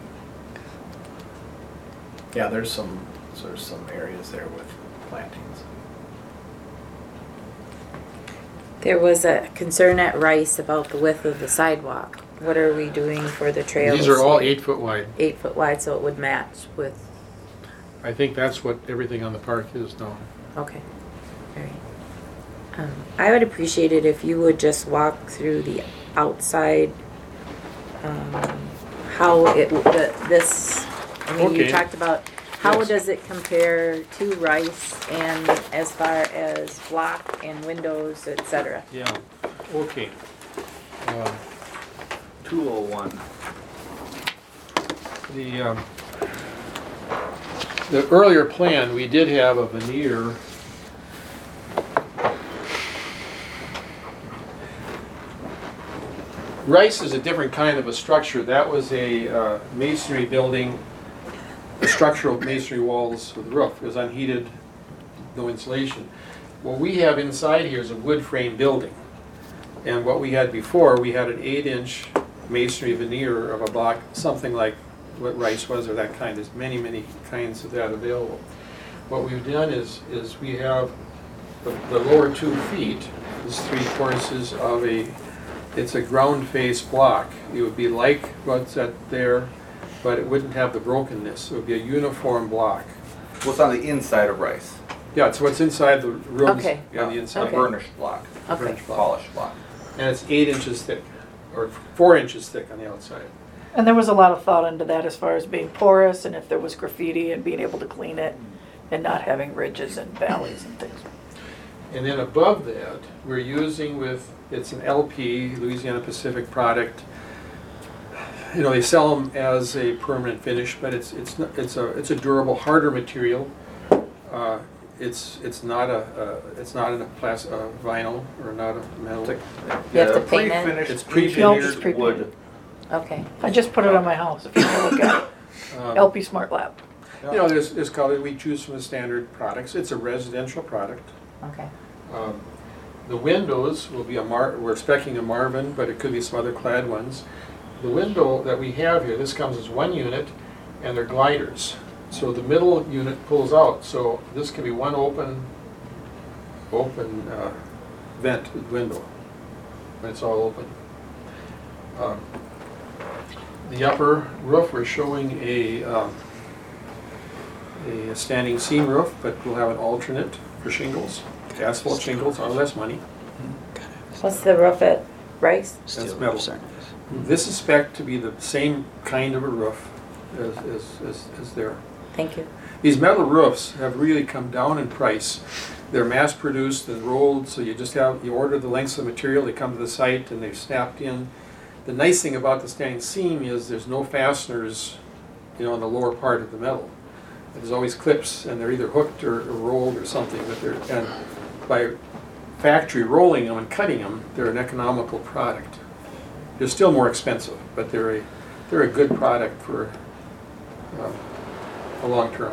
Speaker 8: Yeah, there's some, there's some areas there with plantings.
Speaker 2: There was a concern at Rice about the width of the sidewalk. What are we doing for the trails?
Speaker 4: These are all eight foot wide.
Speaker 2: Eight foot wide, so it would match with,
Speaker 4: I think that's what everything on the park is now.
Speaker 2: okay, all right. Um, I would appreciate it if you would just walk through the outside, um, how it, the, this, I mean, you
Speaker 4: Okay.
Speaker 2: talked about, how
Speaker 4: Yes.
Speaker 2: does it compare to Rice and as far as block and windows, et cetera?
Speaker 4: Yeah, okay. Uh,
Speaker 9: two oh one.
Speaker 4: The, um, the earlier plan, we did have a veneer. Rice is a different kind of a structure. That was a uh, masonry building, structural masonry walls with roof. It was unheated, no insulation. What we have inside here is a wood frame building. And what we had before, we had an eight inch masonry veneer of a block, something like what Rice was, or that kind. There's many, many kinds of that available. What we've done is, is we have the, the lower two feet is three courses of a, it's a ground face block. It would be like what's at there, but it wouldn't have the brokenness. It would be a uniform block.
Speaker 9: What's on the inside of Rice?
Speaker 4: Yeah, it's what's inside the rooms
Speaker 2: Okay.
Speaker 4: on the
Speaker 9: A
Speaker 4: inside.
Speaker 2: Okay.
Speaker 9: burnished block,
Speaker 2: Okay.
Speaker 4: Burnished block.
Speaker 9: polished block.
Speaker 4: And it's eight inches thick, or four inches thick on the outside.
Speaker 7: And there was a lot of thought into that as far as being porous and if there was graffiti and being able to clean it and not having ridges and valleys and things.
Speaker 4: And then above that, we're using with, it's an L P, Louisiana Pacific product. You know, they sell them as a permanent finish, but it's it's not, it's a it's a durable, harder material. Uh, it's it's not a uh, it's not a plas uh, vinyl or not a metal.
Speaker 2: You have to paint it?
Speaker 9: Pre-finished,
Speaker 4: It's pre-finished.
Speaker 7: No, it's
Speaker 9: engineered
Speaker 7: pre-painted.
Speaker 9: wood.
Speaker 2: Okay,
Speaker 7: I just put it on my house, if you want to look at it.
Speaker 4: Um,
Speaker 7: L P Smart Lab.
Speaker 4: You know, there's there's color we choose from the standard products. It's a residential product.
Speaker 2: okay.
Speaker 4: Um, the windows will be a Mar, we're expecting a Marvin, but it could be some other clad ones. The window that we have here, this comes as one unit, and they're gliders. So the middle unit pulls out, so this can be one open, open uh, vent window, when it's all open. Um, the upper roof, we're showing a, um, a standing seam roof, but we'll have an alternate for shingles. Asphalt shingles are less money.
Speaker 2: What's the roof at Rice?
Speaker 4: That's metal. This is spec to be the same kind of a roof as, as, as, as there.
Speaker 2: Thank you.
Speaker 4: These metal roofs have really come down in price. They're mass produced and rolled, so you just have, you order the lengths of material, they come to the site and they've snapped in. The nice thing about the standing seam is there's no fasteners, you know, in the lower part of the metal. There's always clips, and they're either hooked or, or rolled or something, but they're, and by factory rolling them and cutting them, they're an economical product. They're still more expensive, but they're a, they're a good product for um, a long term.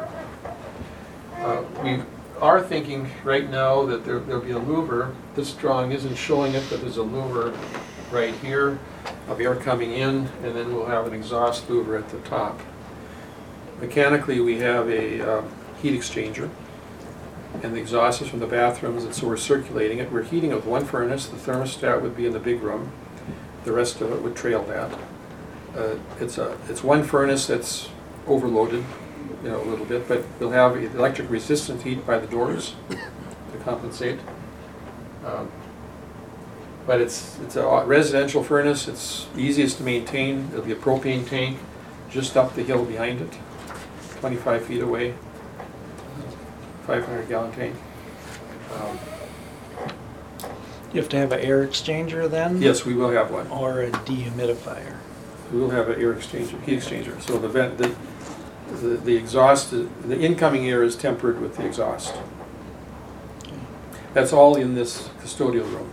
Speaker 4: Uh, we are thinking right now that there, there'll be a louver. This drawing isn't showing it, but there's a louver right here of air coming in, and then we'll have an exhaust louver at the top. Mechanically, we have a um, heat exchanger, and the exhaust is from the bathrooms, and so we're circulating it. We're heating it with one furnace. The thermostat would be in the big room. The rest of it would trail that. Uh, it's a it's one furnace that's overloaded, you know, a little bit, but we'll have electric resistant heat by the doors to compensate. Um, but it's it's a residential furnace. It's easiest to maintain. It'll be a propane tank just up the hill behind it, twenty-five feet away, five hundred gallon tank. Um,
Speaker 10: You have to have an air exchanger then?
Speaker 4: yes, we will have one.
Speaker 10: Or a dehumidifier?
Speaker 4: We will have an air exchanger, heat exchanger. So the vent, the, the, the exhaust, the incoming air is tempered with the exhaust. That's all in this custodial room.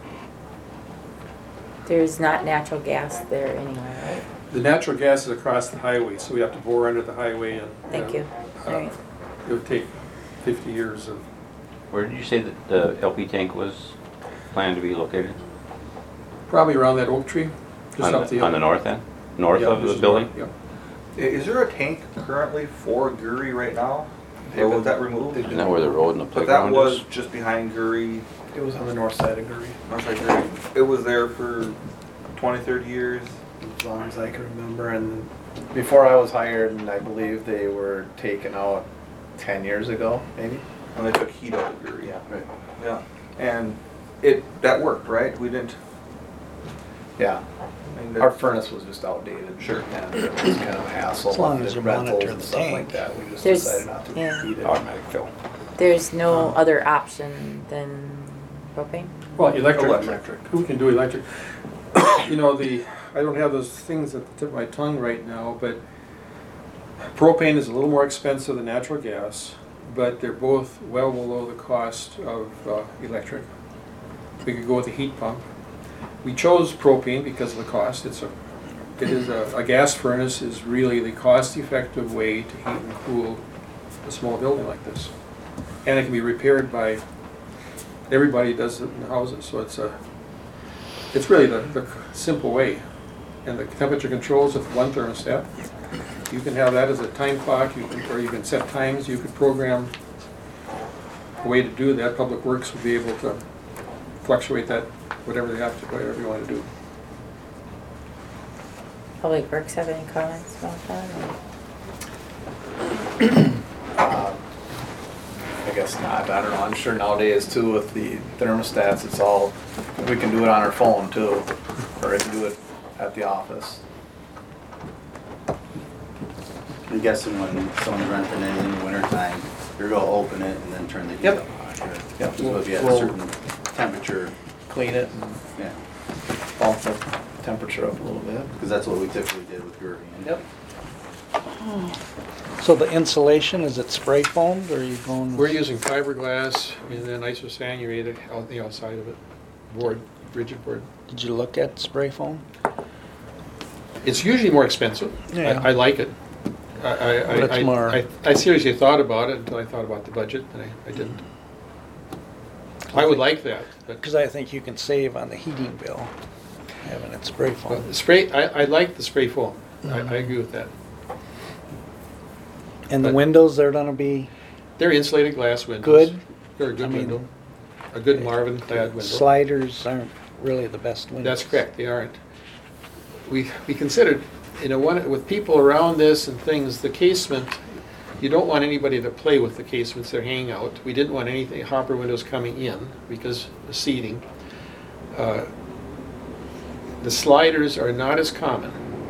Speaker 2: There's not natural gas there anyway, right?
Speaker 4: The natural gas is across the highway, so we have to bore under the highway and.
Speaker 2: Thank you.
Speaker 4: uh,
Speaker 2: All right.
Speaker 4: It would take fifty years of,
Speaker 3: Where did you say that the L P tank was planned to be located?
Speaker 4: probably around that oak tree, just
Speaker 3: On
Speaker 4: up the
Speaker 3: the,
Speaker 4: hill.
Speaker 3: on the north end? North
Speaker 4: Yeah,
Speaker 3: of
Speaker 4: this
Speaker 3: the
Speaker 4: is
Speaker 3: building?
Speaker 4: north,
Speaker 9: I- Is there a tank currently for Guri right now? Or was that removed?
Speaker 3: Isn't that where the road and the
Speaker 9: But that
Speaker 3: playground
Speaker 9: was
Speaker 3: is?
Speaker 9: just behind Guri.
Speaker 8: It was on the north side of Guri,
Speaker 9: North side Guri. It was there for twenty, thirty years.
Speaker 8: as long as I can remember. And before I was hired, and I believe they were taken out ten years ago, maybe.
Speaker 9: And they took heat out of Guri.
Speaker 8: Yeah, right.
Speaker 9: Yeah. And it, that worked, right? We didn't.
Speaker 8: Yeah.
Speaker 9: I mean,
Speaker 8: Our
Speaker 9: that-
Speaker 8: furnace was just outdated.
Speaker 9: Sure.
Speaker 8: And it was kind of a hassle.
Speaker 10: As long
Speaker 8: with
Speaker 10: as
Speaker 8: the
Speaker 10: you monitor
Speaker 8: rentals
Speaker 10: the
Speaker 8: and stuff like
Speaker 10: tank.
Speaker 8: that. We just
Speaker 2: There's-
Speaker 8: decided not to
Speaker 2: yeah.
Speaker 8: heat it.
Speaker 6: Automatic fill.
Speaker 2: There's no other option than propane?
Speaker 4: Well, electric.
Speaker 9: Electric.
Speaker 4: Who can do electric? You know, the, I don't have those things at the tip of my tongue right now, but propane is a little more expensive than natural gas, but they're both well below the cost of uh, electric. We could go with a heat pump. We chose propane because of the cost. It's a, it is a, a gas furnace is really the cost-effective way to heat and cool a small building like this. And it can be repaired by, everybody does it in the houses, so it's a, it's really the, the simple way. And the temperature controls with one thermostat. You can have that as a time clock, you can, or you can set times, you could program a way to do that. Public Works would be able to fluctuate that, whatever they have to, whatever you want to do.
Speaker 2: Public Works have any comments about that? or-
Speaker 8: Um, I guess not, I don't know, I'm sure nowadays too with the thermostats, it's all, we can do it on our phone too, or I can do it at the office.
Speaker 1: I'm guessing when someone's renting it in the wintertime, you're gonna open it and then turn the heat
Speaker 8: Yep.
Speaker 1: up.
Speaker 8: Yep.
Speaker 1: So if you had a
Speaker 8: We'll
Speaker 1: certain temperature,
Speaker 8: Clean it and
Speaker 1: yeah,
Speaker 8: bump the temperature up a little bit.
Speaker 1: because that's what we typically did with Guri.
Speaker 8: Yep.
Speaker 10: So the insulation, is it spray foamed or are you going?
Speaker 4: We're using fiberglass and then isocyanurated out the outside of it, board, rigid board.
Speaker 10: Did you look at spray foam?
Speaker 4: It's usually more expensive.
Speaker 10: Yeah.
Speaker 4: I, I like it. I, I, I,
Speaker 10: But it's
Speaker 4: I-
Speaker 10: more-
Speaker 4: I, I seriously thought about it until I thought about the budget, and I, I didn't. I would like that, but,
Speaker 10: Because I think you can save on the heating bill, having it spray
Speaker 4: but
Speaker 10: foam.
Speaker 4: the spray, I, I like the spray foam. I,
Speaker 10: Mhm.
Speaker 4: I agree with that.
Speaker 10: And the
Speaker 4: but-
Speaker 10: windows, they're gonna be
Speaker 4: They're insulated glass windows.
Speaker 10: good?
Speaker 4: They're a
Speaker 10: I
Speaker 4: good
Speaker 10: mean,
Speaker 4: window, a good Marvin clad window.
Speaker 10: Sliders aren't really the best windows.
Speaker 4: That's correct, they aren't. We, we considered, you know, one, with people around this and things, the casement, you don't want anybody to play with the casements, they're hanging out. We didn't want anything, hopper windows coming in because of seating. Uh, the sliders are not as common.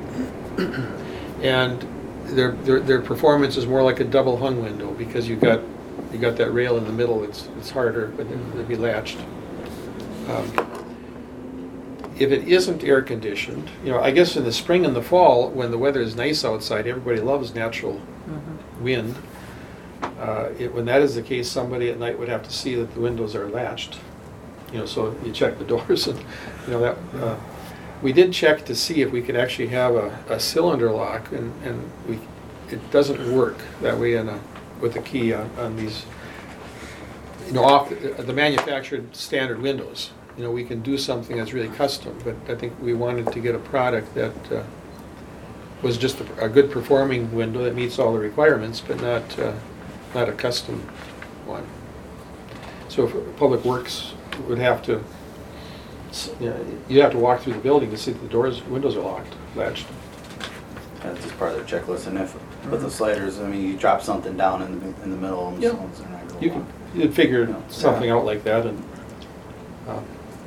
Speaker 4: And their, their, their performance is more like a double hung window because you got, you got that rail in the middle, it's, it's harder, but they'll be latched. Um, If it isn't air conditioned, you know, I guess in the spring and the fall, when the weather is nice outside, everybody loves natural
Speaker 2: Mhm.
Speaker 4: wind. Uh, it, when that is the case, somebody at night would have to see that the windows are latched. You know, so you check the doors and, you know, that, uh, we did check to see if we could actually have a, a cylinder lock and, and we, it doesn't work that way in a, with a key on, on these, you know, off the, the manufactured standard windows. You know, we can do something that's really custom, but I think we wanted to get a product that uh, was just a, a good performing window that meets all the requirements, but not uh, not a custom one. So if Public Works would have to, you know, you have to walk through the building to see that the doors, windows are locked, latched.
Speaker 1: That's just part of their checklist, and if, with the sliders, I mean, you drop something down in the, in the middle and
Speaker 4: Yeah.
Speaker 1: so they're not gonna
Speaker 4: You
Speaker 1: walk.
Speaker 4: could, you'd figure
Speaker 1: Yeah.
Speaker 4: something out like that and. Um,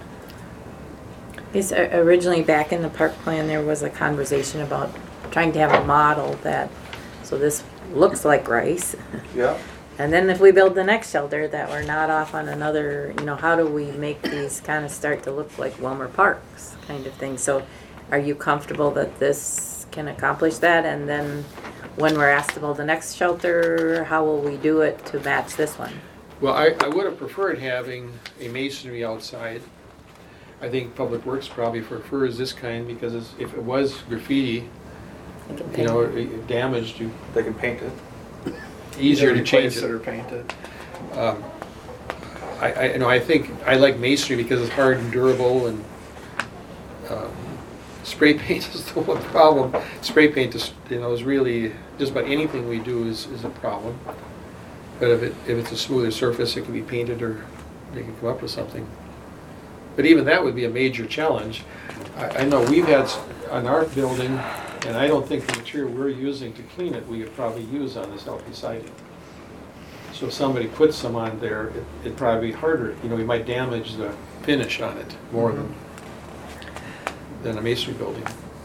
Speaker 2: Yes, o- originally back in the park plan, there was a conversation about trying to have a model that, so this looks like Rice.
Speaker 1: Yeah.
Speaker 2: And then if we build the next shelter, that we're not off on another, you know, how do we make these kind of start to look like Wilmer Parks kind of thing? So are you comfortable that this can accomplish that? And then when we're asked to build the next shelter, how will we do it to match this one?
Speaker 4: Well, I, I would have preferred having a masonry outside. I think Public Works probably prefers this kind because it's, if it was graffiti,
Speaker 2: We can
Speaker 4: you
Speaker 2: paint
Speaker 4: know,
Speaker 2: it.
Speaker 4: it damaged, you
Speaker 8: They can paint it.
Speaker 4: easier to
Speaker 8: Either
Speaker 4: change
Speaker 8: replace
Speaker 4: it.
Speaker 8: Or paint it.
Speaker 4: Um, I, I, you know, I think I like masonry because it's hard and durable, and um, spray paint is the one problem. Spray paint is, you know, is really just about anything we do is, is a problem. But if it if it's a smoother surface, it can be painted, or they can come up with something. But even that would be a major challenge. I, I know we've had s- on our building, and I don't think the material we're using to clean it, we could probably use on this L P siding. So if somebody puts some on there, it, it'd probably be harder, you know, we might damage the finish on it more than, than a masonry building.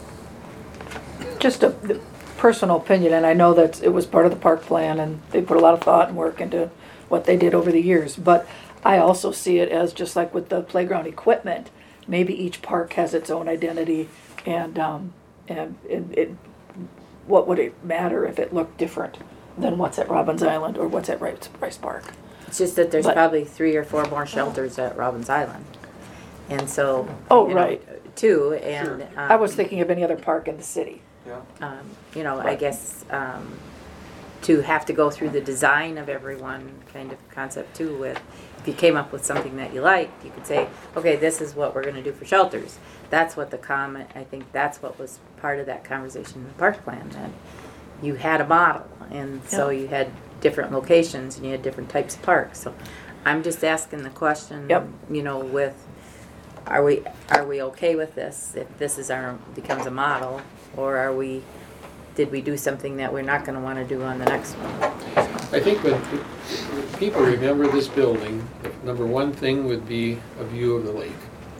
Speaker 7: Just a the personal opinion, and I know that it was part of the park plan, and they put a lot of thought and work into what they did over the years, but I also see it as just like with the playground equipment, maybe each park has its own identity, and, um, and it, it, what would it matter if it looked different than what's at Robbins Island or what's at Rice, Rice Park?
Speaker 2: It's just that there's
Speaker 7: But-
Speaker 2: probably three or four more shelters at Robbins Island. And so.
Speaker 7: Oh,
Speaker 2: you know,
Speaker 7: right.
Speaker 2: Two, and.
Speaker 7: I was
Speaker 2: um,
Speaker 7: thinking of any other park in the city.
Speaker 8: Yeah.
Speaker 2: um, you know, I guess, um, to have to go through the design of everyone kind of concept too with, if you came up with something that you liked, you could say, okay, this is what we're gonna do for shelters. That's what the comment, I think that's what was part of that conversation in the park plan, that you had a model, and so
Speaker 7: Yeah.
Speaker 2: you had different locations and you had different types of parks, so I'm just asking the question,
Speaker 7: Yep.
Speaker 2: you know, with, are we, are we okay with this, if this is our, becomes a model, or are we, did we do something that we're not gonna wanna do on the next one?
Speaker 4: I think when when people remember this building, the number one thing would be a view of the lake.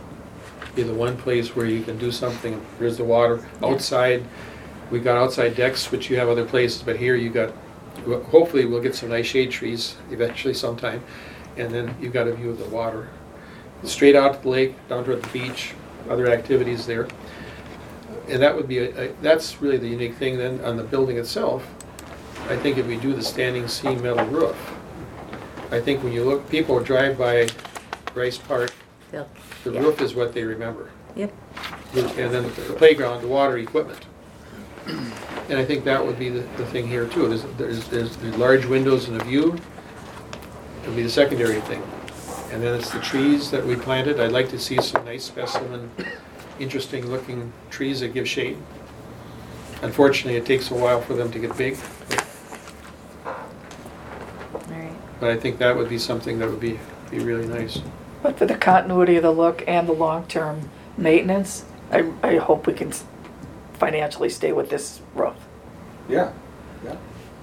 Speaker 4: Be the one place where you can do something, there's the water. Outside, we've got outside decks, which you have other places, but here you got, well, hopefully we'll get some nice shade trees eventually sometime, and then you've got a view of the water. Straight out to the lake, down to the beach, other activities there. And that would be, a, a, that's really the unique thing then on the building itself. I think if we do the standing seam metal roof, I think when you look, people drive by Rice Park,
Speaker 2: Phil?
Speaker 4: the
Speaker 2: Yeah.
Speaker 4: roof is what they remember.
Speaker 2: Yep.
Speaker 4: And then the playground, the water equipment. And I think that would be the, the thing here too. There's, there's, there's the large windows and the view. It'll be the secondary thing. And then it's the trees that we planted. I'd like to see some nice specimen, interesting looking trees that give shade. Unfortunately, it takes a while for them to get big.
Speaker 2: All right.
Speaker 4: But I think that would be something that would be, be really nice.
Speaker 7: But for the continuity of the look and the long-term maintenance, I, I hope we can s- financially stay with this roof.
Speaker 8: Yeah, yeah.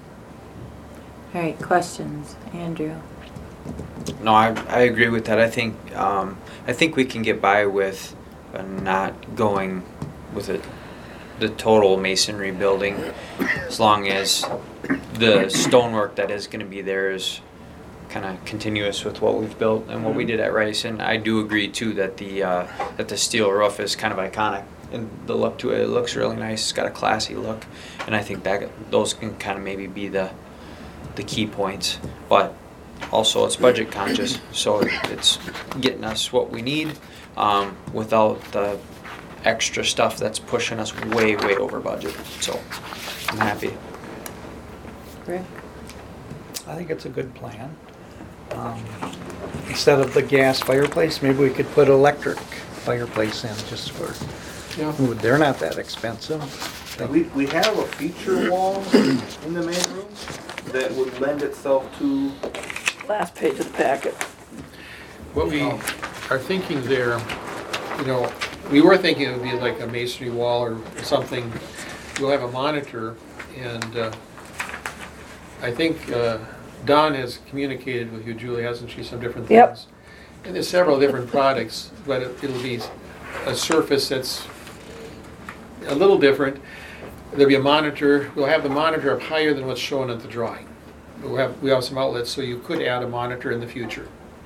Speaker 2: All right, questions, Andrew?
Speaker 10: No, I, I agree with that. I think um, I think we can get by with uh, not going with it, the total masonry building, as long as the stonework that is going to be there is kind of continuous with what we've built and what we did at Rice. And I do agree too that the uh, that the steel roof is kind of iconic, and the look to it, it looks really nice. It's got a classy look, and I think that those can kind of maybe be the the key points. But also, it's budget conscious, so it's getting us what we need um, without the extra stuff that's pushing us way, way over budget. So I'm happy.
Speaker 2: Rick?
Speaker 10: I think it's a good plan. Um, instead of the gas fireplace, maybe we could put electric fireplace in just for.
Speaker 4: Yeah.
Speaker 10: Ooh, they're not that expensive.
Speaker 9: We, we have a feature wall in the main room that would lend itself to,
Speaker 7: Last page of the packet.
Speaker 4: What we are thinking there, you know, we were thinking it would be like a masonry wall or something. We'll have a monitor, and uh, I think uh, Dawn has communicated with you, Julie, hasn't she, some different things?
Speaker 7: Yep.
Speaker 4: And there's several different products, but it- it'll be a surface that's a little different. There'll be a monitor. We'll have the monitor up higher than what's shown at the drawing. We'll have, we have some outlets, so you could add a monitor in the future.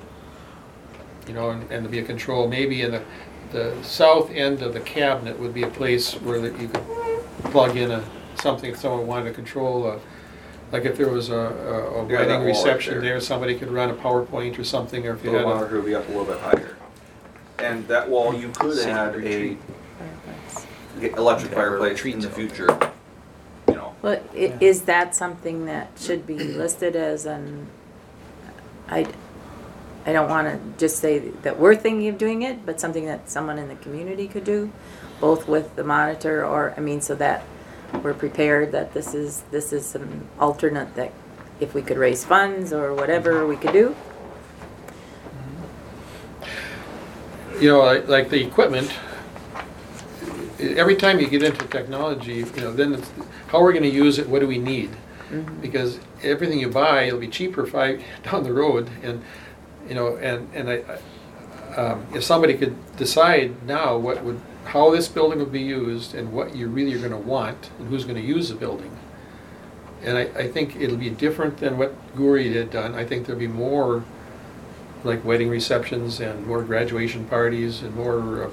Speaker 4: You know, and, and there'll be a control, maybe in the, the south end of the cabinet would be a place where that you could plug in a, something if someone wanted to control, a, like if there was a, a, a
Speaker 9: Yeah, that
Speaker 4: wedding
Speaker 9: wall right
Speaker 4: reception
Speaker 9: there.
Speaker 4: there, somebody could run a PowerPoint or something, or if you
Speaker 9: the
Speaker 4: had a,
Speaker 9: monitor would be up a little bit higher. And that wall, you could
Speaker 10: City
Speaker 9: add a
Speaker 10: retreat.
Speaker 2: Fireplace.
Speaker 9: get electric
Speaker 10: Whatever
Speaker 9: fireplace in
Speaker 10: retreats
Speaker 9: the
Speaker 10: are.
Speaker 9: future, you know.
Speaker 2: Well, i- is that something that should be listed as an, I, I don't want to just say that we're thinking of doing it, but something that someone in the community could do, both with the monitor or, I mean, so that we're prepared that this is, this is some alternate that if we could raise funds or whatever we could do.
Speaker 4: you know, like, like the equipment, every time you get into technology, you know, then it's, how are we gonna use it, what do we need?
Speaker 2: Mhm.
Speaker 4: Because everything you buy, it'll be cheaper five down the road, and, you know, and, and I, I- um, if somebody could decide now what would, how this building would be used, and what you really are gonna want, and who's gonna use the building. And I, I think it'll be different than what Guri had done. I think there'll be more, like wedding receptions and more graduation parties and more, uh,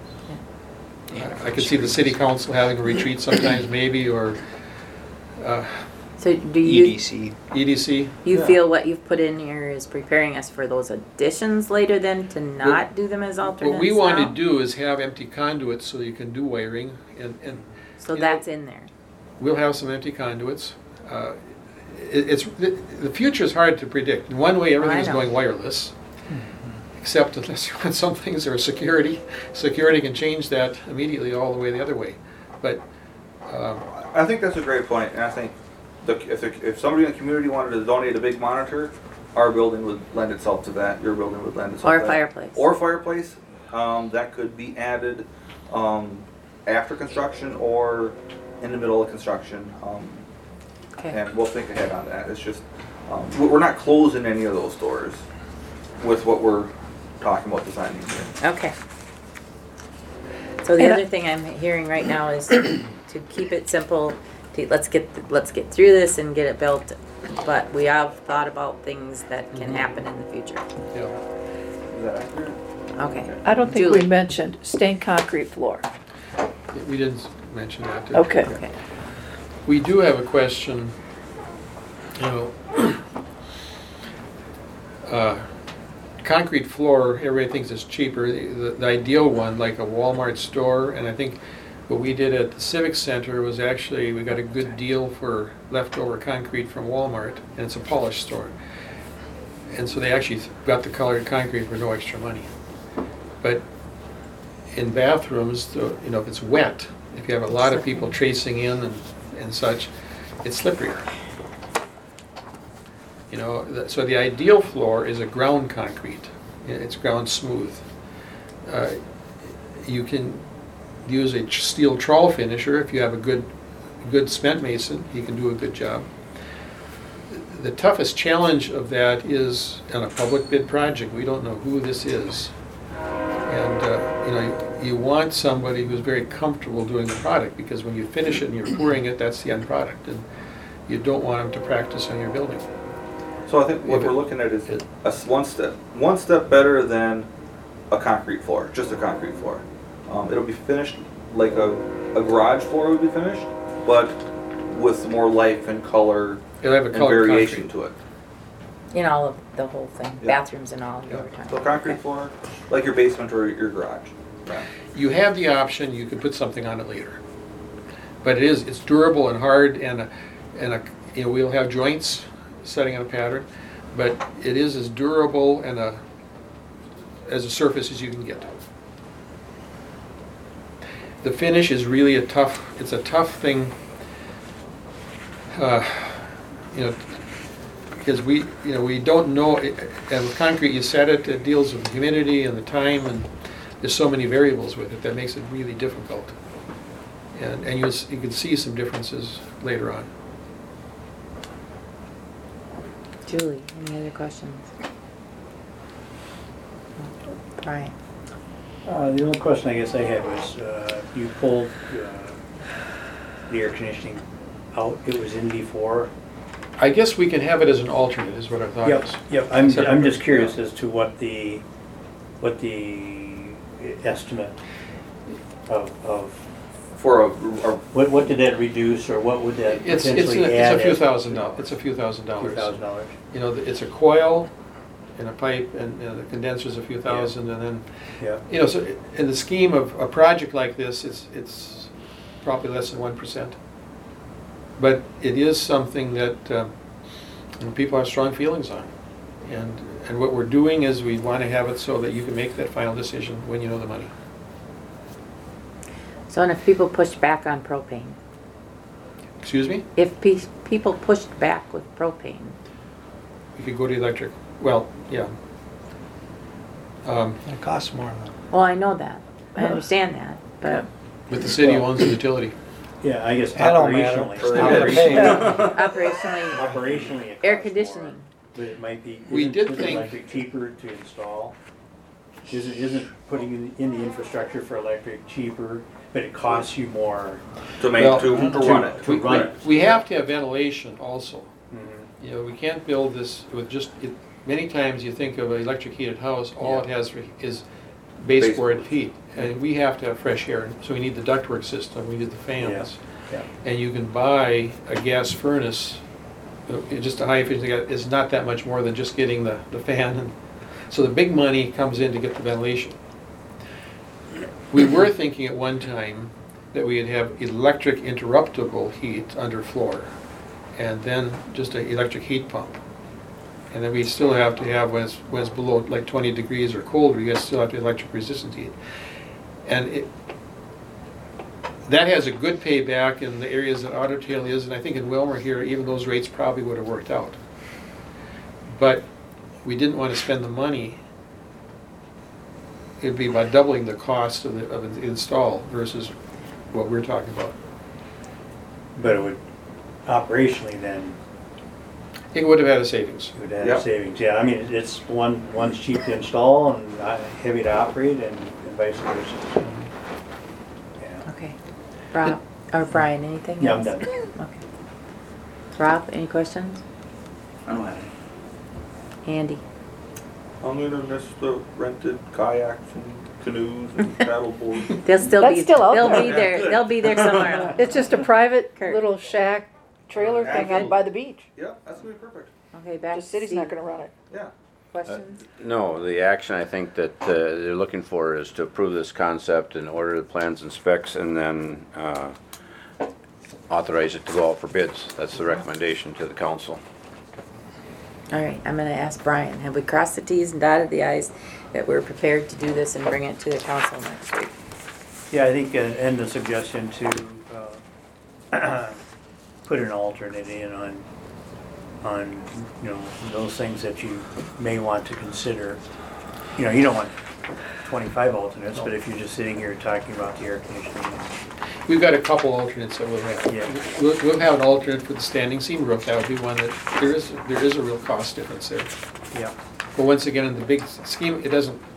Speaker 4: I I could see the city council having a retreat sometimes maybe, or uh,
Speaker 2: So do
Speaker 10: E
Speaker 2: you,
Speaker 10: D C.
Speaker 4: E D C.
Speaker 2: you
Speaker 9: Yeah.
Speaker 2: feel what you've put in here is preparing us for those additions later then to not do them as alternates
Speaker 4: What we want to
Speaker 2: now?
Speaker 4: do is have empty conduits so you can do wiring, and, and
Speaker 2: So
Speaker 4: you know,
Speaker 2: that's in there.
Speaker 4: we'll have some empty conduits. Uh, it- It's, the the future is hard to predict. In one way, everything
Speaker 2: I
Speaker 4: is
Speaker 2: know.
Speaker 4: going wireless, except unless you want some things that are security. Security can change that immediately all the way the other way. But, um,
Speaker 9: I think that's a great point, and I think the, if, the, if somebody in the community wanted to donate a big monitor, our building would lend itself to that. Your building would lend itself
Speaker 2: Or
Speaker 9: to that.
Speaker 2: fireplace.
Speaker 9: Or fireplace. Um, that could be added um, after construction or in the middle of construction. Um,
Speaker 2: Okay.
Speaker 9: and we'll think ahead on that. It's just um, we- we're not closing any of those doors with what we're talking about designing here.
Speaker 2: Okay. So the
Speaker 7: And I-
Speaker 2: other thing I'm hearing right now is to keep it simple, to, let's get, let's get through this and get it built. But we have thought about things that can happen in the future.
Speaker 4: you know,
Speaker 9: Is that accurate?
Speaker 2: Okay.
Speaker 7: I don't think we
Speaker 2: Julie.
Speaker 7: mentioned stained concrete floor.
Speaker 4: we didn't mention that. did we?
Speaker 7: Okay.
Speaker 2: Okay.
Speaker 4: We do have a question, you know, uh, concrete floor, everybody thinks it's cheaper. The, the ideal one, like a Walmart store, and I think what we did at the Civic Center was actually, we got a good deal for leftover concrete from Walmart, and it's a polished store. And so they actually got the colored concrete for no extra money. But in bathrooms, the- you know, if it's wet, if you have a lot of people tracing in and, and such, it's slipperier. You know, the- so the ideal floor is a ground concrete. It's ground smooth. Uh, You can use a tr- steel trawl finisher if you have a good, good cement mason. He can do a good job. The toughest challenge of that is on a public bid project. We don't know who this is. And, uh, you know, you want somebody who's very comfortable doing the product, because when you finish it and you're pouring it, that's the end product, and you don't want them to practice on your building.
Speaker 9: So I think what
Speaker 4: If
Speaker 9: we're
Speaker 4: it-
Speaker 9: looking at is
Speaker 4: it-
Speaker 9: a s- one step, one step better than a concrete floor, just a concrete floor. Um, it'll be finished like a, a garage floor would be finished, but with more life and color
Speaker 4: It'll have a
Speaker 9: and
Speaker 4: colored
Speaker 9: variation
Speaker 4: concrete.
Speaker 9: to it.
Speaker 2: In all of the whole thing,
Speaker 9: Yeah.
Speaker 2: bathrooms and all, you were talking.
Speaker 9: So concrete floor, like your basement or your garage. Yeah.
Speaker 4: You have the option, you can put something on it later. But it is, it's durable and hard, and, a- and, a- you know, we'll have joints setting in a pattern, but it is as durable and a, as a surface as you can get. The finish is really a tough, it's a tough thing, uh, you know, because we, you know, we don't know, and with concrete, you set it, it deals with the humidity and the time, and there's so many variables with it that makes it really difficult. And, and you, s- you can see some differences later on.
Speaker 2: Julie, any other questions? Brian?
Speaker 11: Uh, the only question I guess I had was, uh, you pulled, uh, the air conditioning out, it was in before.
Speaker 4: I guess we can have it as an alternate, is what I thought
Speaker 11: Yep,
Speaker 4: is.
Speaker 11: yep, I'm,
Speaker 4: Separate.
Speaker 11: I'm just curious as to what the, what the estimate of, of,
Speaker 9: For a, a
Speaker 11: what, what did that reduce, or what would that
Speaker 4: It's, it's,
Speaker 11: potentially
Speaker 4: a-
Speaker 11: add?
Speaker 4: it's a few
Speaker 11: as-
Speaker 4: thousand dollars, it's a few thousand
Speaker 11: Few
Speaker 4: dollars.
Speaker 11: thousand dollars.
Speaker 4: You know, it's a coil and a pipe, and, you know, the condenser's a few thousand, and then,
Speaker 11: Yeah,
Speaker 4: you know, so in the scheme of a project like this, it's, it's probably less than one percent. But it is something that, um, you know, people have strong feelings on. And, and what we're doing is we want to have it so that you can make that final decision when you know the money.
Speaker 2: So, and if people pushed back on propane?
Speaker 4: Excuse me?
Speaker 2: If pe- people pushed back with propane?
Speaker 4: You could go to electric, well, yeah. Um,
Speaker 12: It costs more though.
Speaker 2: Well, I know that, I understand that, but
Speaker 4: But the city owns the utility.
Speaker 11: yeah, I guess
Speaker 12: That don't matter.
Speaker 11: operationally.
Speaker 12: It's not gonna pay.
Speaker 2: operationally,
Speaker 11: Operationally, it
Speaker 2: air
Speaker 11: costs more,
Speaker 2: conditioning.
Speaker 11: but it might be,
Speaker 4: We
Speaker 11: isn't
Speaker 4: did
Speaker 11: isn't
Speaker 4: think-
Speaker 11: electric cheaper to install? Isn't, isn't putting in, in the infrastructure for electric cheaper, but it costs you more?
Speaker 9: to make,
Speaker 4: Well,
Speaker 9: to, to run it.
Speaker 11: to
Speaker 4: We,
Speaker 11: run
Speaker 4: we-
Speaker 11: it.
Speaker 4: we have to have ventilation also.
Speaker 11: Mhm.
Speaker 4: You know, we can't build this with just, it, many times you think of an electric heated house, all it
Speaker 11: Yeah.
Speaker 4: has is baseboard heat. And we have to have fresh air, so we need the ductwork system, we need the fans.
Speaker 11: Yeah.
Speaker 4: And you can buy a gas furnace, uh, it- just a high efficiency gas, is not that much more than just getting the, the fan. And so the big money comes in to get the ventilation. We were thinking at one time that we'd have electric interruptible heat under floor, and then just an electric heat pump. And then we still have to have, when it's, when it's below like twenty degrees or colder, you guys still have to electric resistant heat. And it, that has a good payback in the areas that Otter Tail is, and I think in Wilmer here, even those rates probably would have worked out. But we didn't want to spend the money. It'd be about doubling the cost of the, of the install versus what we're talking about.
Speaker 11: But it would, operationally then,
Speaker 4: It would have had a savings.
Speaker 11: it would add
Speaker 9: Yep.
Speaker 11: savings, yeah, I mean, it's one, one's cheap to install and uh, heavy to operate and and vice versa. Yeah,
Speaker 2: Okay. Rob, or Brian, anything
Speaker 11: Yeah, I'm
Speaker 2: else?
Speaker 11: done.
Speaker 2: Okay. Rob, any questions?
Speaker 1: I don't have any.
Speaker 2: Andy?
Speaker 9: I'm gonna miss the rented kayaks and canoes and paddle boards.
Speaker 2: They'll still
Speaker 7: That's
Speaker 2: be,
Speaker 7: still out
Speaker 2: they'll
Speaker 7: there.
Speaker 2: be there, they'll be there somewhere.
Speaker 7: It's just a private
Speaker 2: Kurt.
Speaker 7: little shack trailer thing out by the beach.
Speaker 9: Yeah, that's gonna be perfect.
Speaker 2: Okay, back
Speaker 7: The
Speaker 2: to
Speaker 7: city's not
Speaker 2: Steve.
Speaker 7: gonna run it.
Speaker 9: Yeah.
Speaker 2: Questions?
Speaker 3: No, the action I think that uh, they're looking for is to approve this concept and order the plans and specs, and then uh, authorize it to go out for bids. That's the recommendation to the council.
Speaker 2: All right, I'm gonna ask Brian, have we crossed the Ts and dotted the Is that we're prepared to do this and bring it to the council next week?
Speaker 11: yeah, I think, uh, and the suggestion to uh, put an alternate in on, on, you know, those things that you may want to consider. You know, you don't want twenty-five alternates, but if you're just sitting here talking about the air conditioning.
Speaker 4: We've got a couple alternates that we'll have.
Speaker 11: Yeah.
Speaker 4: We'll, we'll have an alternate for the standing seam roof. That would be one that, there is, there is a real cost difference there.
Speaker 11: Yeah.
Speaker 4: But once again, in the big scheme, it doesn't,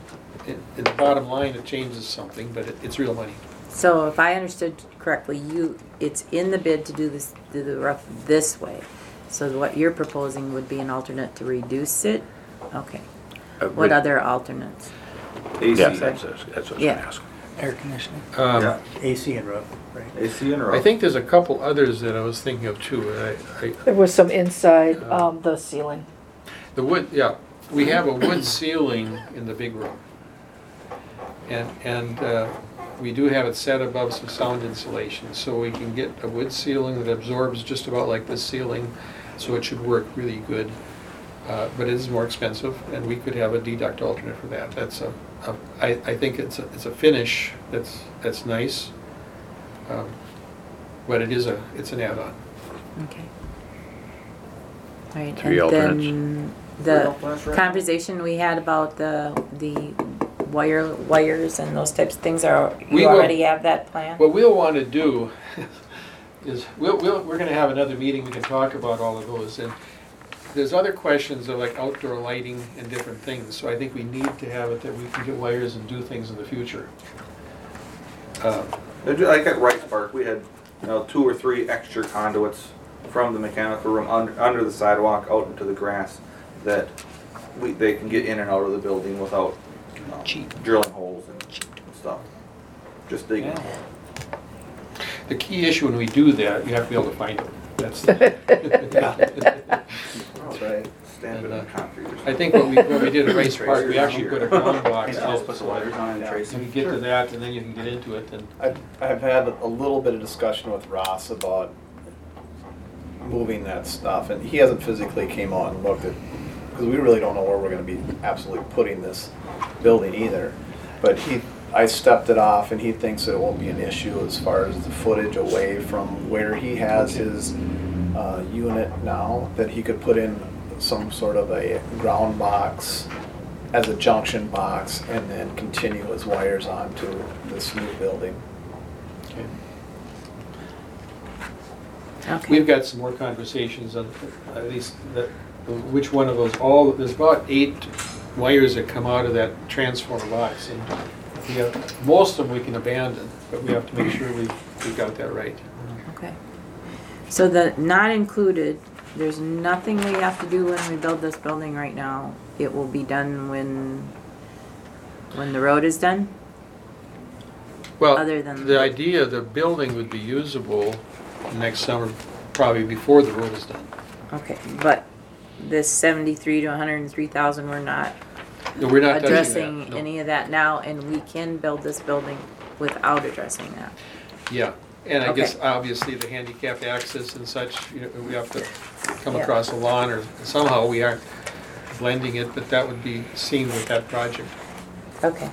Speaker 4: in, in the bottom line, it changes something, but it, it's real money.
Speaker 2: So if I understood correctly, you, it's in the bid to do this, do the roof this way. So what you're proposing would be an alternate to reduce it? Okay.
Speaker 3: Uh,
Speaker 2: What
Speaker 3: but-
Speaker 2: other alternates?
Speaker 9: A C.
Speaker 3: Yeah, that's, that's what I was gonna
Speaker 2: Yeah.
Speaker 3: ask.
Speaker 11: Air conditioning.
Speaker 4: Um,
Speaker 9: Yeah.
Speaker 11: A C and roof, right?
Speaker 9: A C and roof.
Speaker 4: I think there's a couple others that I was thinking of too. and I, I,
Speaker 7: There was some inside, um, the ceiling.
Speaker 4: the wood, yeah, we have a wood ceiling in the big room. And, and uh, we do have it set above some sound insulation, so we can get a wood ceiling that absorbs just about like this ceiling, so it should work really good. Uh, But it is more expensive, and we could have a deduct alternate for that. That's a, a- I, I think it's a, it's a finish that's, that's nice. Um, But it is a, it's an add-on.
Speaker 2: Okay. All right,
Speaker 3: Three
Speaker 2: and
Speaker 3: alternates.
Speaker 2: then
Speaker 9: Three
Speaker 2: the
Speaker 9: alternates right now?
Speaker 2: conversation we had about the, the wire, wires and those types of things, are,
Speaker 4: We
Speaker 2: you
Speaker 4: will-
Speaker 2: already have that plan?
Speaker 4: What we'll want to do is, we'll, we'll, we're gonna have another meeting, we can talk about all of those. And there's other questions of like outdoor lighting and different things, so I think we need to have it that we can get wires and do things in the future. Uh,
Speaker 9: Like at Rice Park, we had, you know, two or three extra conduits from the mechanical room under, under the sidewalk out into the grass that we, they can get in and out of the building without you know, drilling holes and stuff. Just digging.
Speaker 11: Yeah.
Speaker 4: The key issue when we do that, you have to be able to find them. That's,
Speaker 9: That's right. Stand it on concrete or
Speaker 4: I
Speaker 9: something.
Speaker 4: think what we, what we did at Rice Park, we actually put a ground box
Speaker 1: Just
Speaker 4: out.
Speaker 1: put the wires on and trace
Speaker 4: So you
Speaker 1: them.
Speaker 4: get to that, and then you can get into it, and
Speaker 8: I've, I've had a little bit of discussion with Ross about moving that stuff, and he hasn't physically came out and looked at, because we really don't know where we're gonna be absolutely putting this building either. But he, I stepped it off, and he thinks it won't be an issue as far as the footage away from where he has his uh, unit now, that he could put in some sort of a ground box as a junction box, and then continue his wires onto this new building.
Speaker 4: okay.
Speaker 2: Okay.
Speaker 4: We've got some more conversations on, at least, that, which one of those, all, there's about eight wires that come out of that transformer box, and we have, most of them we can abandon, but we have to make sure we, we got that right.
Speaker 2: Okay. So the not included, there's nothing we have to do when we build this building right now. It will be done when, when the road is done?
Speaker 4: Well,
Speaker 2: Other than-
Speaker 4: the idea, the building would be usable next summer, probably before the road is done.
Speaker 2: Okay, but this seventy-three to one hundred and three thousand, we're not
Speaker 4: No, we're not touching that,
Speaker 2: addressing
Speaker 4: no.
Speaker 2: any of that now, and we can build this building without addressing that.
Speaker 4: Yeah, and I
Speaker 2: Okay.
Speaker 4: guess obviously the handicap access and such, you know, we have to come
Speaker 2: Yeah.
Speaker 4: across a lawn, or somehow we aren't blending it, but that would be seen with that project.
Speaker 2: Okay.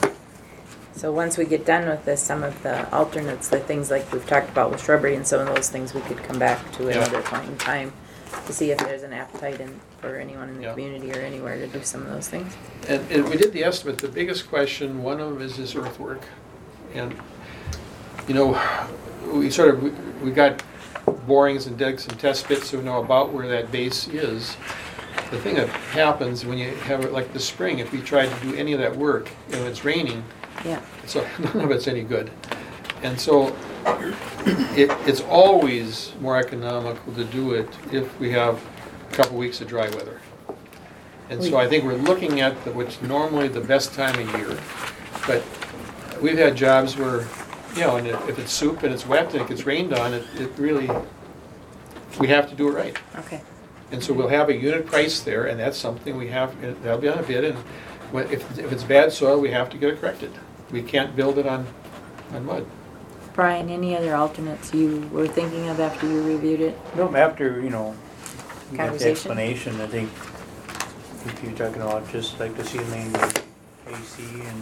Speaker 2: So once we get done with this, some of the alternates, the things like we've talked about with shrubbery and some of those things, we could come back to
Speaker 4: Yeah.
Speaker 2: another point in time to see if there's an appetite in, for anyone in the
Speaker 4: Yeah.
Speaker 2: community or anywhere to do some of those things.
Speaker 4: And, and we did the estimate, the biggest question, one of them is this earthwork. And, you know, we sort of, we- we got borings and dug some test pits, so we know about where that base is. The thing that happens when you have it like this spring, if we tried to do any of that work, you know, it's raining,
Speaker 2: Yeah,
Speaker 4: so none of it's any good. And so it, it's always more economical to do it if we have a couple weeks of dry weather. And so I think we're looking at the, what's normally the best time of year. But we've had jobs where, you know, and if if it's soup and it's wet and it gets rained on, it, it really, we have to do it right.
Speaker 2: okay.
Speaker 4: And so we'll have a unit price there, and that's something we have, that'll be on a bid, and when- if, if it's bad soil, we have to get it corrected. We can't build it on, on mud.
Speaker 2: Brian, any other alternates you were thinking of after you reviewed it?
Speaker 11: No, after, you know, you got the
Speaker 2: Conversation?
Speaker 11: explanation, I think, if you're talking about just like the ceiling, A C and,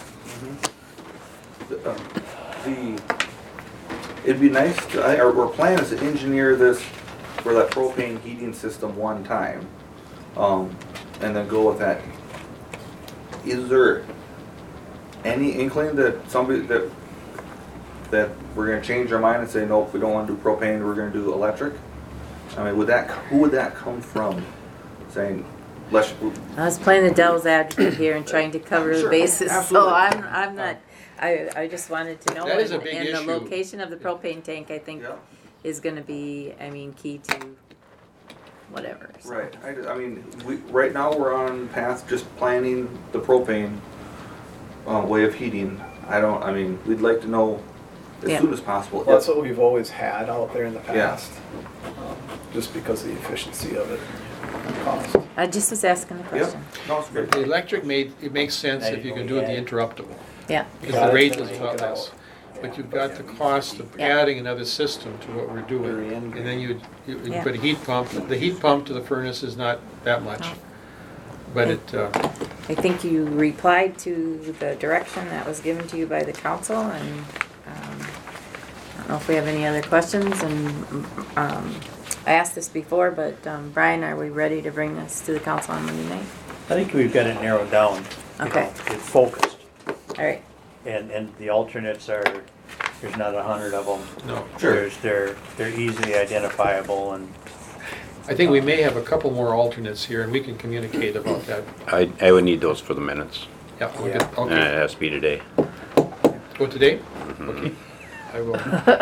Speaker 9: The, um, the, it'd be nice to, I- our, our plan is to engineer this for that propane heating system one time, um, and then go with that. Is there any inkling that somebody, that, that we're gonna change our mind and say, nope, we don't wanna do propane, we're gonna do electric? I mean, would that, who would that come from? Saying, less.
Speaker 2: I was playing the devil's advocate here and trying to cover the
Speaker 9: Sure,
Speaker 2: bases, so
Speaker 9: absolutely.
Speaker 2: I'm, I'm not, I, I just wanted to know.
Speaker 4: That is a
Speaker 2: and-
Speaker 4: big
Speaker 2: And the
Speaker 4: issue.
Speaker 2: location of the propane tank, I think,
Speaker 9: Yeah.
Speaker 2: is gonna be, I mean, key to whatever. so.
Speaker 9: Right. I, just- I mean, we right now we're on the path just planning the propane uh, way of heating. I don't. I mean, we'd like to know as
Speaker 2: Yeah.
Speaker 9: soon as possible.
Speaker 8: Well, that's
Speaker 9: if-
Speaker 8: what we've always had out there in the
Speaker 9: Yeah.
Speaker 8: past, um, just because of the efficiency of it and cost.
Speaker 2: I just was asking the
Speaker 9: Yep.
Speaker 2: question.
Speaker 9: No, it's great.
Speaker 4: The electric made, it makes sense
Speaker 11: Now
Speaker 4: if
Speaker 11: you
Speaker 4: you can
Speaker 11: go
Speaker 4: do the
Speaker 11: ahead.
Speaker 4: interruptible.
Speaker 2: Yeah,
Speaker 4: Because
Speaker 8: Got
Speaker 4: the
Speaker 8: it,
Speaker 4: rate
Speaker 8: then
Speaker 4: is a
Speaker 8: take
Speaker 4: lot
Speaker 8: it
Speaker 4: less.
Speaker 8: out.
Speaker 4: But you've got the cost of
Speaker 2: Yeah.
Speaker 4: adding another system to what we're doing.
Speaker 8: Very end
Speaker 4: And then you, you you
Speaker 2: Yeah.
Speaker 4: put a heat pump, the heat pump to the furnace is not that much.
Speaker 2: No.
Speaker 4: But it, uh,
Speaker 2: I think you replied to the direction that was given to you by the council, and um, I don't know if we have any other questions, and um, I asked this before, but um, Brian, are we ready to bring this to the council on Monday night?
Speaker 11: I think we've got it narrowed down. you
Speaker 2: Okay.
Speaker 11: know, It's focused.
Speaker 2: All right,
Speaker 11: And, and the alternates are, there's not a hundred of them.
Speaker 4: no.
Speaker 9: Sure.
Speaker 11: There's, they're, they're easily identifiable and
Speaker 4: I think we may have a couple more alternates here and we can communicate about that.
Speaker 3: I, I would need those for the minutes.
Speaker 4: Yeah, we'll
Speaker 11: Yeah.
Speaker 4: get-
Speaker 3: And it
Speaker 4: okay.
Speaker 3: has to be today.
Speaker 4: Go today?
Speaker 3: Mm-hmm.
Speaker 4: Okay, I will.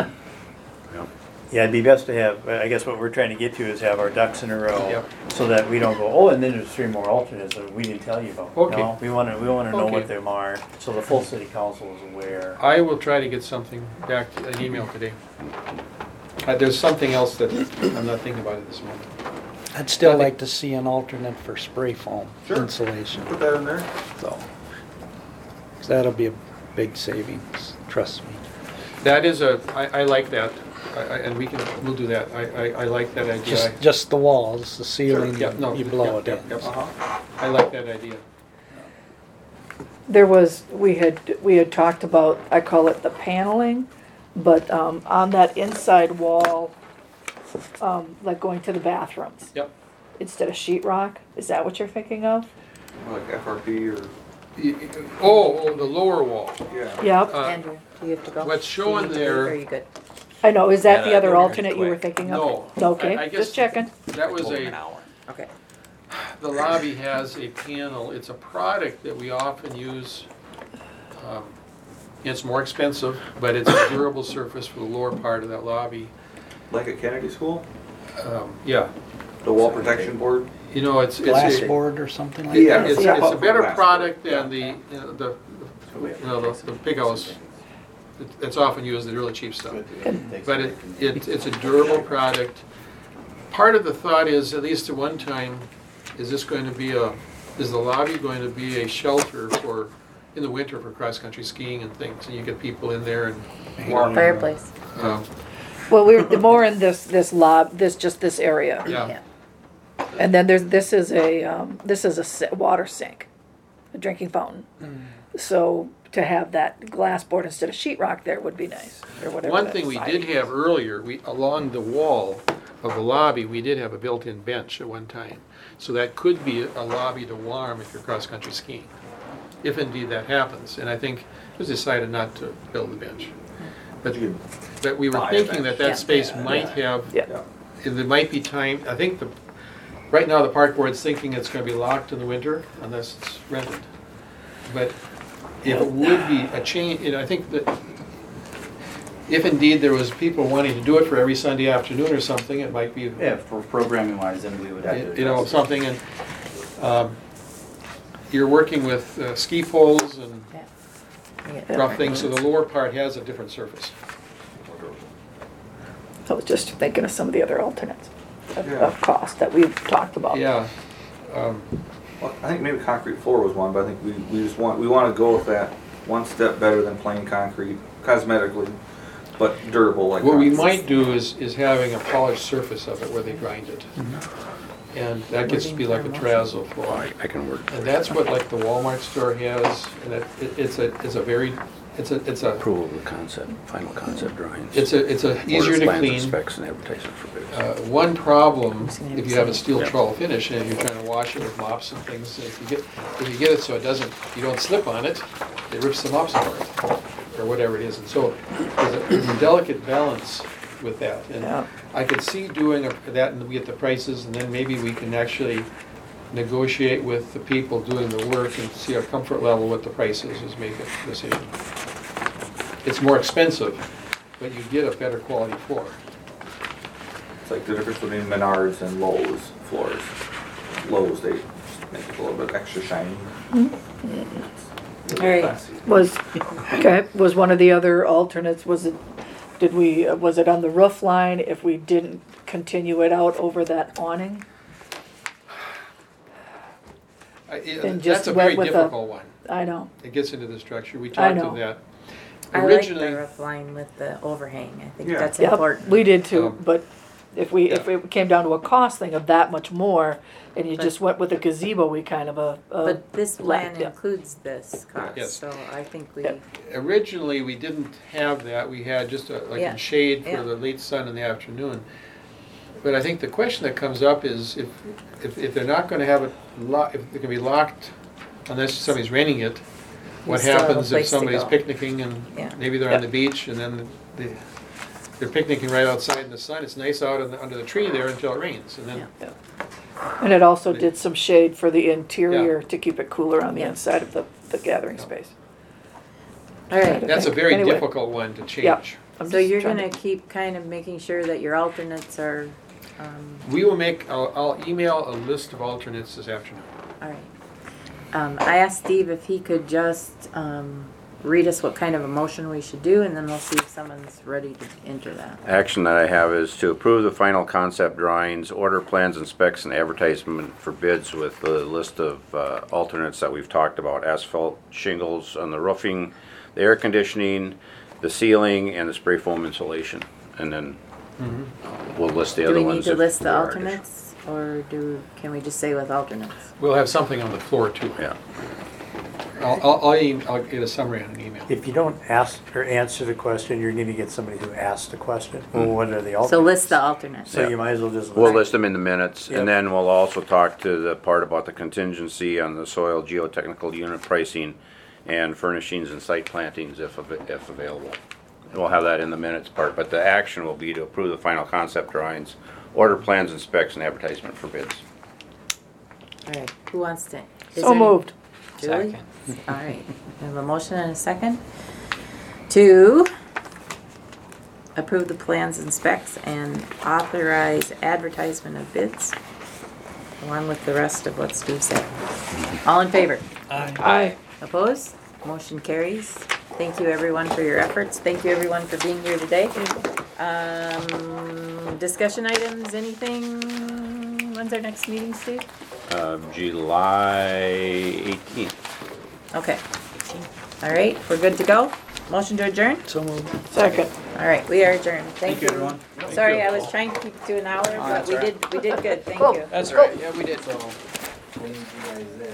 Speaker 11: yeah, it'd be best to have, I guess what we're trying to get to is have our ducks in a row.
Speaker 4: Yep.
Speaker 11: So that we don't go, oh, and then there's three more alternates that we didn't tell you about.
Speaker 4: Okay.
Speaker 11: No, we wanna, we wanna know
Speaker 4: Okay.
Speaker 11: what them are, so the full city council is aware.
Speaker 4: I will try to get something back, an email today. Uh, There's something else that I'm not thinking about at this moment.
Speaker 12: I'd still like to see an alternate for spray foam
Speaker 9: Sure.
Speaker 12: insulation,
Speaker 9: Put that in there.
Speaker 12: so. 'Cause that'll be a big savings, trust me.
Speaker 4: That is a, I, I like that, I, I, and we can, we'll do that, I, I, I like that idea.
Speaker 12: Just, just the walls, the ceiling,
Speaker 4: Yeah, no,
Speaker 12: you blow
Speaker 4: yep,
Speaker 12: it
Speaker 4: yep,
Speaker 12: in.
Speaker 4: yep.
Speaker 9: Uh-huh.
Speaker 4: I like that idea.
Speaker 7: There was, we had, we had talked about, I call it the paneling, but, um, on that inside wall, um, like going to the bathrooms,
Speaker 4: Yep.
Speaker 7: instead of sheetrock, is that what you're thinking of?
Speaker 9: Like F R P or
Speaker 4: Y- y- Oh, oh, the lower wall.
Speaker 9: yeah.
Speaker 7: Yep,
Speaker 4: Uh,
Speaker 2: Andrew, do you have to go?
Speaker 4: what's
Speaker 2: Do you
Speaker 4: showing
Speaker 2: need to leave,
Speaker 4: there-
Speaker 2: or Are you good?
Speaker 7: I know, is that the
Speaker 3: Yeah,
Speaker 7: other
Speaker 3: that would be
Speaker 7: alternate you were
Speaker 3: quick.
Speaker 7: thinking of?
Speaker 4: No. I- I
Speaker 7: Okay,
Speaker 4: guess-
Speaker 7: just checking.
Speaker 4: That was a,
Speaker 2: Okay.
Speaker 4: the lobby has a panel, it's a product that we often use. um, It's more expensive, but it's a durable surface for the lower part of that lobby.
Speaker 9: Like at Kennedy School,
Speaker 4: Um, Yeah,
Speaker 9: the wall protection board.
Speaker 4: you know, it's, it's.
Speaker 12: Glass
Speaker 4: a-
Speaker 12: board or something like
Speaker 9: Yeah,
Speaker 12: that?
Speaker 4: It's,
Speaker 7: Yeah.
Speaker 4: it's a better
Speaker 9: Glass.
Speaker 4: product than the, you know, the, you know, the, the big house. It- It's often used, the really cheap stuff. But it, it, it's a durable product. Part of the thought is, at least at one time, is this going to be a, is the lobby going to be a shelter for, in the winter for cross-country skiing and things? And you get people in there and warm.
Speaker 2: Fireplace.
Speaker 4: um,
Speaker 7: Well, we're the more in this, this lob, this, just this area.
Speaker 4: Yeah,
Speaker 7: And then there's, this is a, um, this is a si- water sink, a drinking fountain. So to have that glass board instead of sheetrock there would be nice, or whatever.
Speaker 4: one
Speaker 7: that
Speaker 4: thing we
Speaker 7: siding
Speaker 4: did
Speaker 7: is.
Speaker 4: have earlier, we, along the wall of the lobby, we did have a built-in bench at one time. So that could be a lobby to warm if you're cross-country skiing, if indeed that happens. And I think it was decided not to build the bench. But,
Speaker 9: You
Speaker 4: but we were
Speaker 9: buy a
Speaker 4: thinking
Speaker 9: bench.
Speaker 4: that that
Speaker 2: Yeah.
Speaker 4: space might have,
Speaker 7: Yeah.
Speaker 9: Yeah.
Speaker 4: there might be time, I think the, right now the park board's thinking it's gonna be locked in the winter unless it's rented. But if it would be a change, you know, I think that if indeed there was people wanting to do it for every Sunday afternoon or something, it might be,
Speaker 1: Yeah, for programming wise, then we would have to.
Speaker 4: you know,
Speaker 1: address it.
Speaker 4: something, and um, you're working with uh, ski poles and
Speaker 2: Yeah.
Speaker 4: rough things, so the lower part has a different surface.
Speaker 7: I was just thinking of some of the other alternates of,
Speaker 9: Yeah.
Speaker 7: of cost that we've talked about.
Speaker 4: Yeah. um,
Speaker 9: Well, I think maybe concrete floor was one, but I think we, we just want, we want to go with that one step better than plain concrete, cosmetically, but durable like
Speaker 4: What we
Speaker 9: concrete.
Speaker 4: might do is, is having a polished surface of it where they grind it. And that gets to be like a terrazzo floor.
Speaker 3: I, I can work.
Speaker 4: And that's what like the Walmart store has, and it, it- it's a, it's a very, it's a, it's a,
Speaker 3: Approval of the concept, final concept drawings.
Speaker 4: it's a, it's a easier
Speaker 3: Orders,
Speaker 4: to
Speaker 3: plans, and
Speaker 4: clean.
Speaker 3: Specs and advertising for bids.
Speaker 4: Uh, one problem, if you have a steel trowel finish and you're trying to wash it with mops and things, if you get, if you get it so it doesn't, you don't slip on it, it rips the mops apart, or whatever it is. And so there's a, there's a delicate balance with that. And
Speaker 7: Yeah.
Speaker 4: I could see doing a- that, and we get the prices, and then maybe we can actually negotiate with the people doing the work and see our comfort level, what the price is, is make a decision. It's more expensive, but you get a better quality floor.
Speaker 9: It's like the difference between Menards and Lowe's floors. Lowe's, they just make it a little bit extra shiny.
Speaker 2: All right.
Speaker 7: Was, okay, was one of the other alternates, was it, did we, uh, was it on the roof line if we didn't continue it out over that awning?
Speaker 4: I- it-
Speaker 7: And
Speaker 4: That's
Speaker 7: just
Speaker 4: a
Speaker 7: went
Speaker 4: very
Speaker 7: with a-
Speaker 4: difficult one.
Speaker 7: I know,
Speaker 4: It gets into the structure. We
Speaker 7: I
Speaker 4: talked
Speaker 7: know.
Speaker 4: to that.
Speaker 2: I like
Speaker 4: Originally,
Speaker 2: the roof line with the overhang. I think
Speaker 9: Yeah.
Speaker 2: that's
Speaker 7: yep,
Speaker 2: important.
Speaker 7: we did too,
Speaker 4: Um,
Speaker 7: but if we, if
Speaker 4: yeah.
Speaker 7: it came down to a cost thing of that much more, and you
Speaker 2: But-
Speaker 7: just went with a gazebo, we kind of a, a.
Speaker 2: But this plan
Speaker 7: lacked it.
Speaker 2: includes this cost,
Speaker 4: Yes.
Speaker 2: so I think we,
Speaker 7: Yep.
Speaker 4: originally, we didn't have that. We had just a, like
Speaker 2: Yeah.
Speaker 4: a shade
Speaker 2: Yeah.
Speaker 4: for the late sun in the afternoon. But I think the question that comes up is if, if, if they're not gonna have it locked, if they're gonna be locked unless somebody's renting it, what
Speaker 2: still have a
Speaker 4: happens if
Speaker 2: place to
Speaker 4: somebody's
Speaker 2: go.
Speaker 4: picnicking and
Speaker 2: Yeah.
Speaker 4: maybe they're on the beach and then they, they're picnicking right outside in the sun. It's nice out in the, under the tree there until it rains and then,
Speaker 7: And it also did some shade for the interior to keep it cooler on the
Speaker 2: Yeah.
Speaker 7: inside of the, the gathering space.
Speaker 2: all right.
Speaker 4: that's a very
Speaker 7: Anyway.
Speaker 4: difficult one to
Speaker 7: Yeah.
Speaker 4: change.
Speaker 7: I'm
Speaker 2: So
Speaker 7: just
Speaker 2: you're
Speaker 7: trying
Speaker 2: gonna
Speaker 7: to-
Speaker 2: keep kind of making sure that your alternates are, um,
Speaker 4: We will make, I'll, I'll email a list of alternates this afternoon.
Speaker 2: all right. Um, I asked Steve if he could just, um, read us what kind of a motion we should do, and then we'll see if someone's ready to enter that.
Speaker 3: Action that I have is to approve the final concept drawings, order plans and specs and advertisement for bids with the list of uh, alternates that we've talked about, asphalt shingles on the roofing, the air conditioning, the ceiling, and the spray foam insulation. And then we'll list the
Speaker 2: Do
Speaker 3: other
Speaker 2: we need
Speaker 3: ones.
Speaker 2: to
Speaker 3: if
Speaker 2: list the
Speaker 3: there are
Speaker 2: alternates, or do, can we just say with alternates?
Speaker 4: We'll have something on the floor too.
Speaker 3: additional- Yeah.
Speaker 4: I'll, I'll, I'll e- I'll get a summary on an email.
Speaker 11: If you don't ask or answer the question, you're gonna get somebody who asked the question. Well, what are the alternates?
Speaker 2: So list the alternates.
Speaker 11: So you might as well just.
Speaker 3: We'll list them in the minutes,
Speaker 11: Yep.
Speaker 3: and then we'll also talk to the part about the contingency on the soil geotechnical unit pricing and furnishings and site plantings if, av- if available. We'll have that in the minutes part, but the action will be to approve the final concept drawings, order plans and specs and advertisement for bids.
Speaker 2: All right, who wants to? is
Speaker 7: So
Speaker 2: there any-
Speaker 7: moved.
Speaker 2: Julie?
Speaker 10: Second.
Speaker 2: All right, we have a motion and a second to approve the plans and specs and authorize advertisement of bids, along with the rest of what Steve said. All in favor?
Speaker 7: Aye.
Speaker 2: Opposed? Motion carries. Thank you, everyone, for your efforts. Thank you, everyone, for being here today. Um, discussion items, anything? When's our next meeting, Steve?
Speaker 3: Uh, July eighteenth.
Speaker 2: Okay. All right, we're good to go? Motion to adjourn?
Speaker 12: So moved.
Speaker 7: Second.
Speaker 2: All right, we are adjourned. Thank
Speaker 1: Thank you,
Speaker 2: you.
Speaker 1: everyone.
Speaker 2: Sorry, I was trying to keep to an hour, but
Speaker 1: that's
Speaker 2: we
Speaker 1: all right.
Speaker 2: did, we did good. Thank
Speaker 7: Oh.
Speaker 2: you.
Speaker 10: That's all right, yeah, we did.